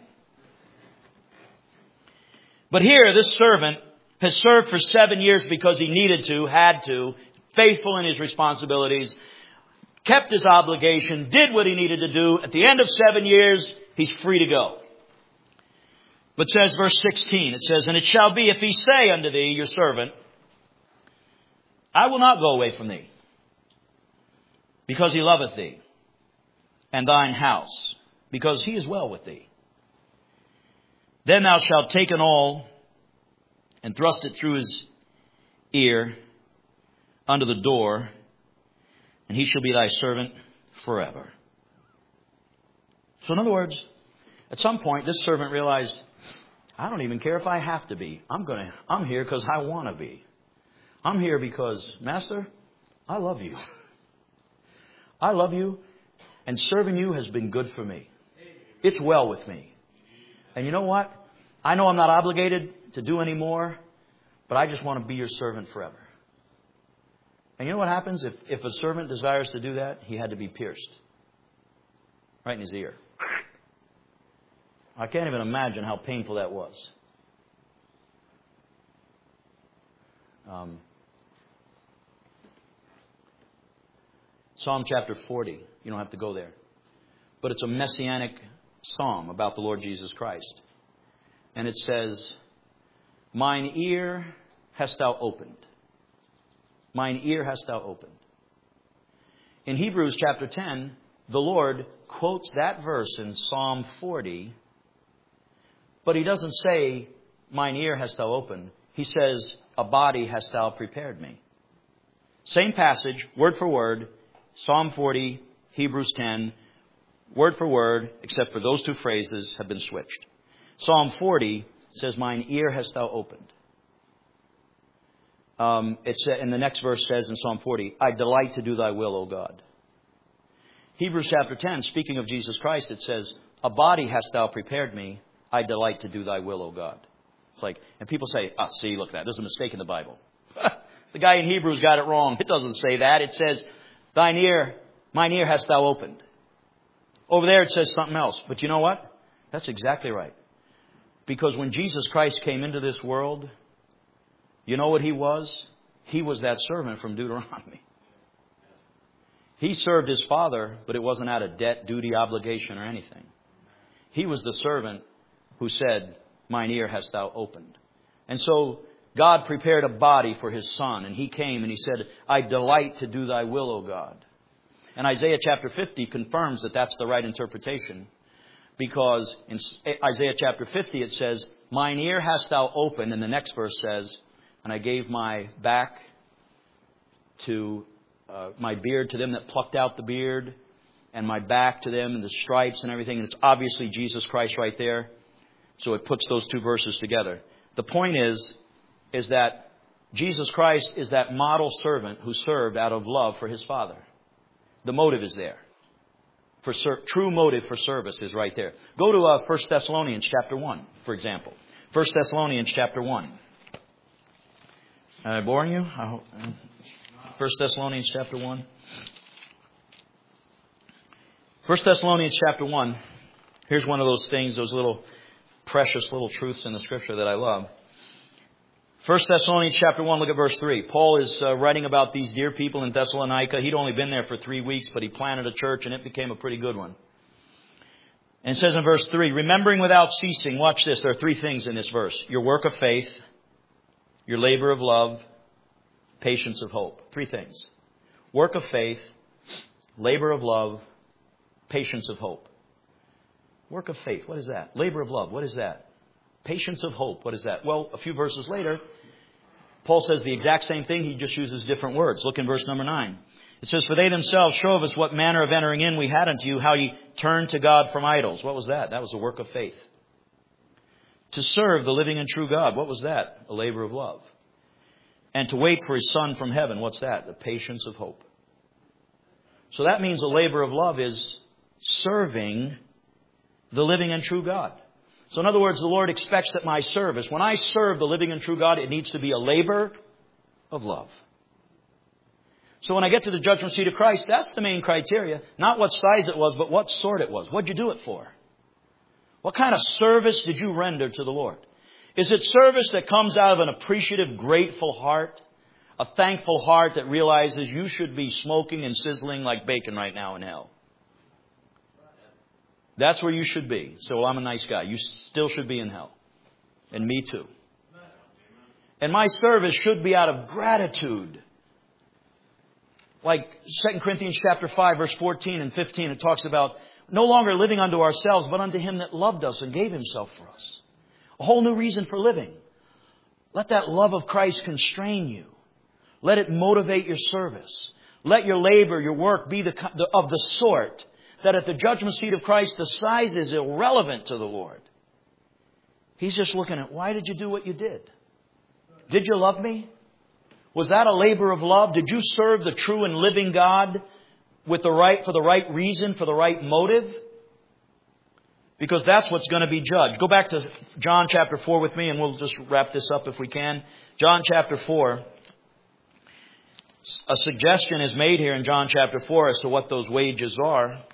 But here, this servant has served for 7 years because he needed to, had to, faithful in his responsibilities, kept his obligation, did what he needed to do. At the end of 7 years, he's free to go. But it says, verse 16, it says, "And it shall be, if he say unto thee, your servant, I will not go away from thee, because he loveth thee, and thine house, because he is well with thee. Then thou shalt take an awl, and thrust it through his ear under the door, and he shall be thy servant forever." So in other words, at some point, this servant realized, I don't even care if I have to be. I'm here because I want to be. I'm here because, Master, I love you. I love you, and serving you has been good for me. It's well with me. And you know what? I know I'm not obligated to do any more, but I just want to be your servant forever. And you know what happens? If a servant desires to do that, he had to be pierced. Right in his ear. I can't even imagine how painful that was. Psalm chapter 40. You don't have to go there. But it's a messianic psalm about the Lord Jesus Christ. And it says, "Mine ear hast thou opened. Mine ear hast thou opened." In Hebrews chapter 10, the Lord quotes that verse in Psalm 40, but He doesn't say, "Mine ear hast thou opened." He says, "A body hast thou prepared me." Same passage, word for word, Psalm 40, Hebrews 10, word for word, except for those two phrases have been switched. Psalm 40 says, "Mine ear hast thou opened." And the next verse says in Psalm 40, "I delight to do thy will, O God." Hebrews chapter 10, speaking of Jesus Christ, it says, "A body hast thou prepared me. I delight to do thy will, O God." It's like, and people say, see, look at that. There's a mistake in the Bible. The guy in Hebrews got it wrong. It doesn't say that. It says, mine ear hast thou opened. Over there it says something else. But you know what? That's exactly right. Because when Jesus Christ came into this world, you know what He was? He was that servant from Deuteronomy. He served His Father, but it wasn't out of debt, duty, obligation, or anything. He was the servant who said, "Mine ear hast thou opened." And so God prepared a body for His Son, and He came and He said, "I delight to do thy will, O God." And Isaiah chapter 50 confirms that that's the right interpretation. Because in Isaiah chapter 50 it says, "Mine ear hast thou opened," and the next verse says, "And I gave my back to my beard to them that plucked out the beard, and my back to them and the stripes and everything." And it's obviously Jesus Christ right there. So it puts those two verses together. The point is that Jesus Christ is that model servant who served out of love for His Father. The motive is there. True motive for service is right there. Go to 1 Thessalonians chapter 1, for example. 1 Thessalonians chapter 1. Am I boring you? 1 Thessalonians chapter 1. 1 Thessalonians chapter 1. Here's one of those things, those little precious little truths in the Scripture that I love. 1 Thessalonians chapter 1, look at verse 3. Paul is writing about these dear people in Thessalonica. He'd only been there for 3 weeks, but he planted a church and it became a pretty good one. And it says in verse 3, "Remembering without ceasing," watch this, there are 3 things in this verse: your work of faith, your labor of love, patience of hope. 3 things. Work of faith, labor of love, patience of hope. Work of faith, what is that? Labor of love, what is that? Patience of hope, what is that? Well, a few verses later, Paul says the exact same thing. He just uses different words. Look in verse number 9. It says, for they themselves show of us what manner of entering in we had unto you, how ye turned to God from idols. What was that? That was a work of faith. To serve the living and true God. What was that? A labor of love. And to wait for His Son from heaven. What's that? The patience of hope. So that means a labor of love is serving the living and true God. So in other words, the Lord expects that my service, when I serve the living and true God, it needs to be a labor of love. So when I get to the judgment seat of Christ, that's the main criteria. Not what size it was, but what sort it was. What'd you do it for? What kind of service did you render to the Lord? Is it service that comes out of an appreciative, grateful heart? A thankful heart that realizes you should be smoking and sizzling like bacon right now in hell? That's where you should be. So, well, I'm a nice guy. You still should be in hell. And me too. And my service should be out of gratitude. Like 2 Corinthians chapter 5, verse 14 and 15, it talks about no longer living unto ourselves, but unto Him that loved us and gave Himself for us. A whole new reason for living. Let that love of Christ constrain you. Let it motivate your service. Let your labor, your work be of the sort that at the judgment seat of Christ, the size is irrelevant to the Lord. He's just looking at, why did you do what you did? Did you love me? Was that a labor of love? Did you serve the true and living God for the right reason, for the right motive? Because that's what's going to be judged. Go back to John chapter 4 with me and we'll just wrap this up if we can. John chapter 4. A suggestion is made here in John chapter 4 as to what those wages are.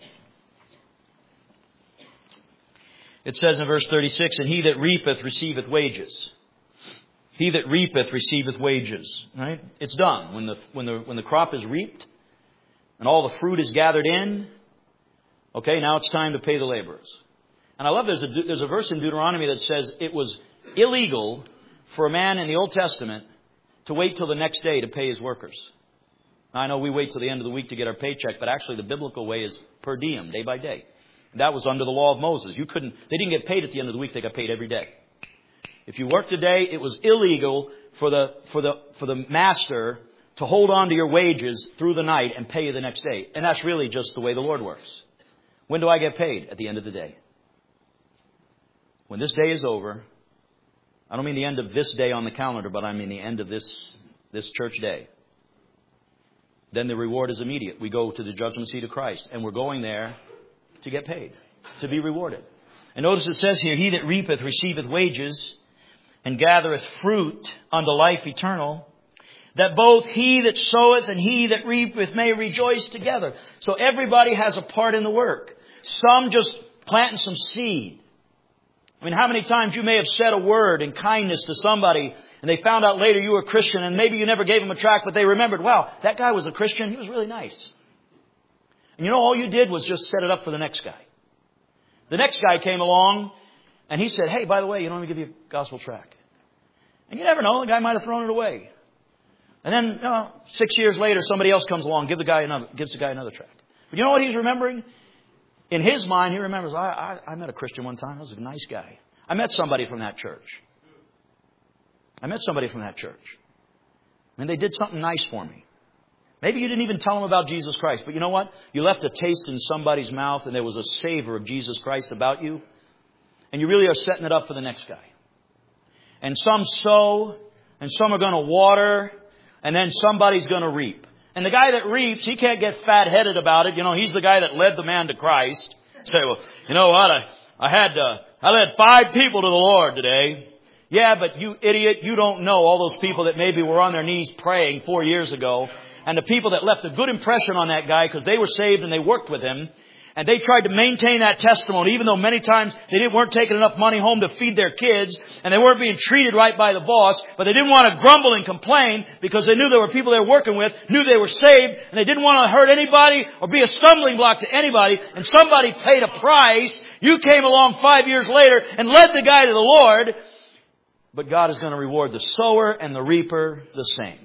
It says in verse 36, and he that reapeth receiveth wages. He that reapeth receiveth wages. Right? It's done. When the crop is reaped and all the fruit is gathered in, okay, now it's time to pay the laborers. And I love there's a verse in Deuteronomy that says it was illegal for a man in the Old Testament to wait till the next day to pay his workers. Now, I know we wait till the end of the week to get our paycheck, but actually the biblical way is per diem, day by day. And that was under the law of Moses. They didn't get paid at the end of the week, they got paid every day. If you worked a day, it was illegal for the master to hold on to your wages through the night and pay you the next day. And that's really just the way the Lord works. When do I get paid? At the end of the day. When this day is over, I don't mean the end of this day on the calendar, but I mean the end of this church day. Then the reward is immediate. We go to the judgment seat of Christ, and we're going there to get paid, to be rewarded. And notice it says here, he that reapeth receiveth wages, and gathereth fruit unto life eternal, that both he that soweth and he that reapeth may rejoice together. So everybody has a part in the work. Some just planting some seed. I mean, how many times you may have said a word in kindness to somebody and they found out later you were a Christian and maybe you never gave them a tract, but they remembered, wow, that guy was a Christian. He was really nice. And you know, all you did was just set it up for the next guy. The next guy came along and he said, hey, by the way, let me give you a gospel tract. And you never know, the guy might have thrown it away. And then 6 years later, somebody else comes along, gives the guy another tract. But you know what he's remembering? In his mind, he remembers, I met a Christian one time. He was a nice guy. I met somebody from that church. I mean, they did something nice for me. Maybe you didn't even tell them about Jesus Christ. But you know what? You left a taste in somebody's mouth and there was a savor of Jesus Christ about you. And you really are setting it up for the next guy. And some sow, and some are going to water, and then somebody's going to reap. And the guy that reaps, he can't get fat-headed about it. You know, he's the guy that led the man to Christ. Say, well, you know what? I led 5 people to the Lord today. Yeah, but you idiot, you don't know all those people that maybe were on their knees praying 4 years ago. And the people that left a good impression on that guy because they were saved and they worked with him. And they tried to maintain that testimony, even though many times they weren't taking enough money home to feed their kids, and they weren't being treated right by the boss, but they didn't want to grumble and complain because they knew there were people they were working with, knew they were saved, and they didn't want to hurt anybody or be a stumbling block to anybody, and somebody paid a price. You came along 5 years later and led the guy to the Lord, but God is going to reward the sower and the reaper the same.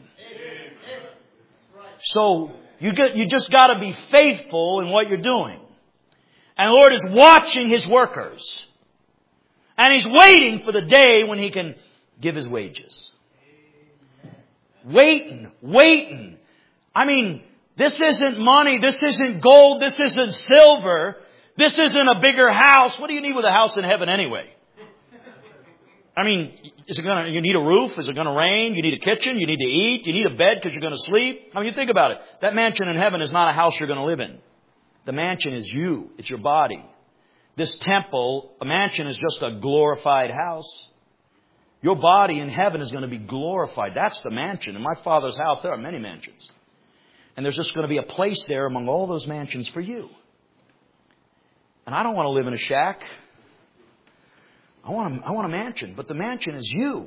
So you just got to be faithful in what you're doing. And the Lord is watching His workers. And He's waiting for the day when He can give His wages. Waiting. I mean, this isn't money. This isn't gold. This isn't silver. This isn't a bigger house. What do you need with a house in heaven anyway? I mean, you need a roof? Is it going to rain? You need a kitchen? You need to eat? You need a bed because you're going to sleep? I mean, you think about it. That mansion in heaven is not a house you're going to live in. The mansion is you. It's your body. This temple, a mansion, is just a glorified house. Your body in heaven is going to be glorified. That's the mansion. In my Father's house, there are many mansions. And there's just going to be a place there among all those mansions for you. And I don't want to live in a shack. I want a mansion. But the mansion is you.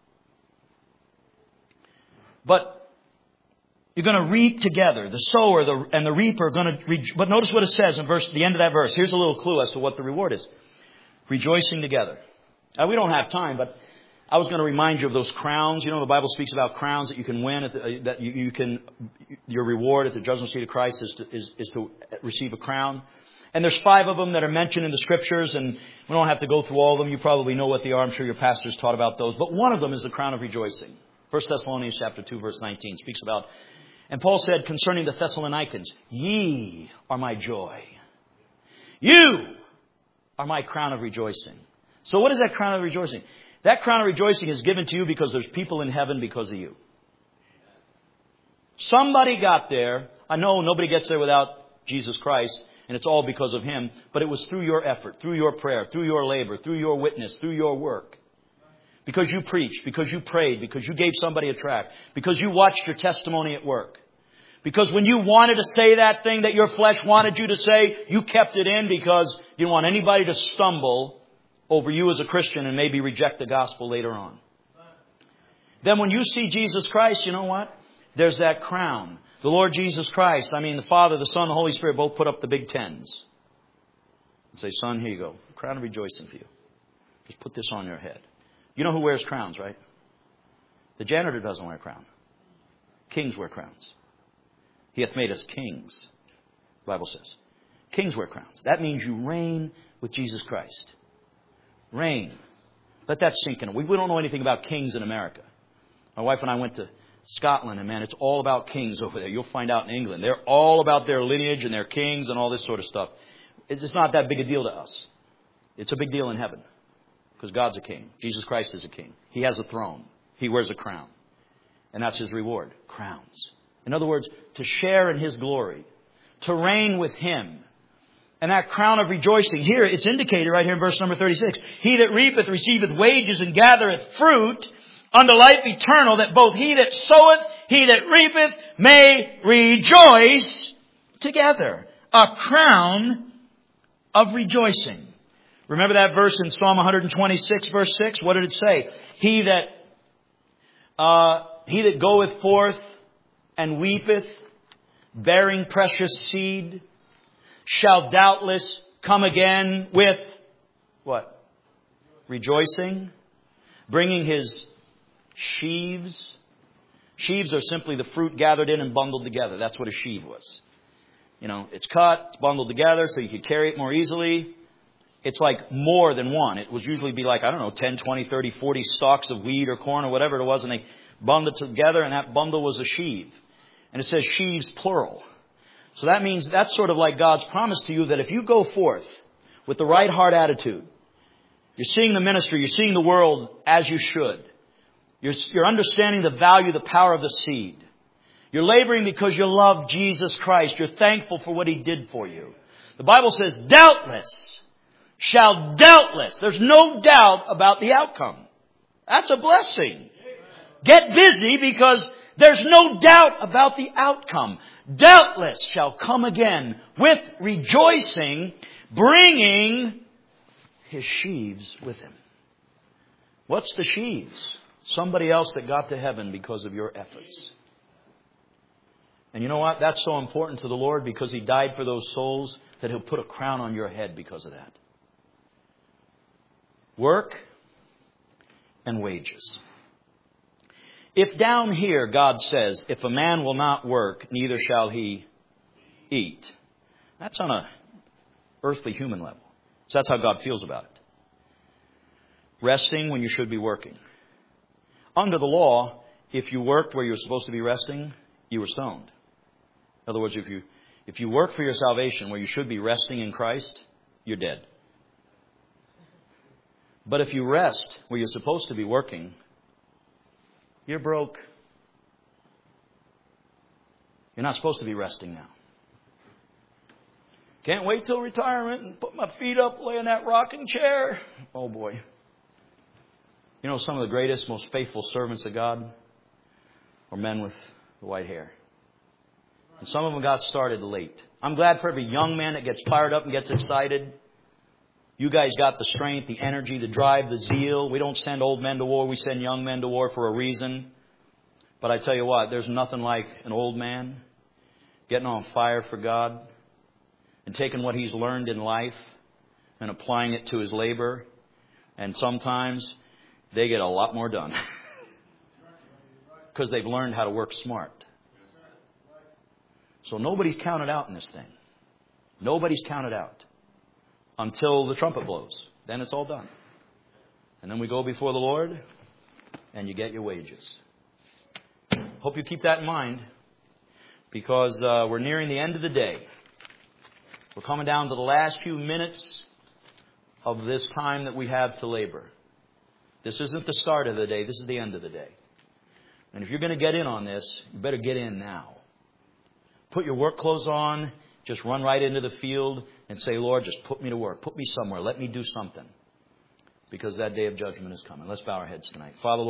But you're going to reap together. The sower and the reaper are going to... But notice what it says in the end of that verse. Here's a little clue as to what the reward is. Rejoicing together. Now, we don't have time, but I was going to remind you of those crowns. You know, the Bible speaks about crowns that you can win, that you can... Your reward at the judgment seat of Christ is to receive a crown. And there's 5 of them that are mentioned in the Scriptures, and we don't have to go through all of them. You probably know what they are. I'm sure your pastors taught about those. But one of them is the crown of rejoicing. 1 Thessalonians chapter 2, verse 19 speaks about... And Paul said concerning the Thessalonians, ye are my joy. You are my crown of rejoicing. So what is that crown of rejoicing? That crown of rejoicing is given to you because there's people in heaven because of you. Somebody got there. I know nobody gets there without Jesus Christ, and it's all because of Him. But it was through your effort, through your prayer, through your labor, through your witness, through your work. Because you preached, because you prayed, because you gave somebody a tract, because you watched your testimony at work. Because when you wanted to say that thing that your flesh wanted you to say, you kept it in because you didn't want anybody to stumble over you as a Christian and maybe reject the gospel later on. Then when you see Jesus Christ, you know what? There's that crown. The Lord Jesus Christ, the Father, the Son, the Holy Spirit both put up the big 10s. And say, son, here you go. A crown of rejoicing for you. Just put this on your head. You know who wears crowns, right? The janitor doesn't wear a crown. Kings wear crowns. He hath made us kings, the Bible says. Kings wear crowns. That means you reign with Jesus Christ. Reign. Let that sink in. We don't know anything about kings in America. My wife and I went to Scotland, and man, it's all about kings over there. You'll find out in England. They're all about their lineage and their kings and all this sort of stuff. It's not that big a deal to us. It's a big deal in heaven. Because God's a king. Jesus Christ is a king. He has a throne. He wears a crown. And that's His reward. Crowns. In other words, to share in His glory. To reign with Him. And that crown of rejoicing. Here, it's indicated right here in verse number 36. He that reapeth receiveth wages and gathereth fruit unto life eternal, that both he that soweth, he that reapeth may rejoice together. A crown of rejoicing. Remember that verse in Psalm 126, verse 6? What did it say? He that goeth forth and weepeth, bearing precious seed, shall doubtless come again with what? Rejoicing. Bringing his sheaves. Sheaves are simply the fruit gathered in and bundled together. That's what a sheave was. You know, it's cut, it's bundled together so you could carry it more easily. It's like more than one. It was usually be like, 10, 20, 30, 40 stalks of wheat or corn or whatever it was. And they bundled it together, and that bundle was a sheave. And it says sheaves plural. So that means that's sort of like God's promise to you that if you go forth with the right heart attitude, you're seeing the ministry, you're seeing the world as you should. You're understanding the value, the power of the seed. You're laboring because you love Jesus Christ. You're thankful for what He did for you. The Bible says, doubtless. There's no doubt about the outcome. That's a blessing. Get busy because there's no doubt about the outcome. Doubtless shall come again with rejoicing, bringing his sheaves with him. What's the sheaves? Somebody else that got to heaven because of your efforts. And you know what? That's so important to the Lord because He died for those souls that He'll put a crown on your head because of that. Work and wages. If down here God says, if a man will not work, neither shall he eat. That's on a earthly human level. So that's how God feels about it. Resting when you should be working. Under the law, if you worked where you were supposed to be resting, you were stoned. In other words, if you work for your salvation where you should be resting in Christ, you're dead. But if you rest where you're supposed to be working, you're broke. You're not supposed to be resting now. Can't wait till retirement and put my feet up, lay in that rocking chair. Oh boy. You know, some of the greatest, most faithful servants of God were men with white hair. And some of them got started late. I'm glad for every young man that gets fired up and gets excited. You guys got the strength, the energy, the drive, the zeal. We don't send old men to war. We send young men to war for a reason. But I tell you what, there's nothing like an old man getting on fire for God and taking what he's learned in life and applying it to his labor. And sometimes they get a lot more done because they've learned how to work smart. So nobody's counted out in this thing. Nobody's counted out until the trumpet blows. Then it's all done. And then we go before the Lord and you get your wages. Hope you keep that in mind because we're nearing the end of the day. We're coming down to the last few minutes of this time that we have to labor. This isn't the start of the day. This is the end of the day. And if you're going to get in on this, you better get in now. Put your work clothes on. Just run right into the field and say, Lord, just put me to work. Put me somewhere. Let me do something. Because that day of judgment is coming. Let's bow our heads tonight. Father,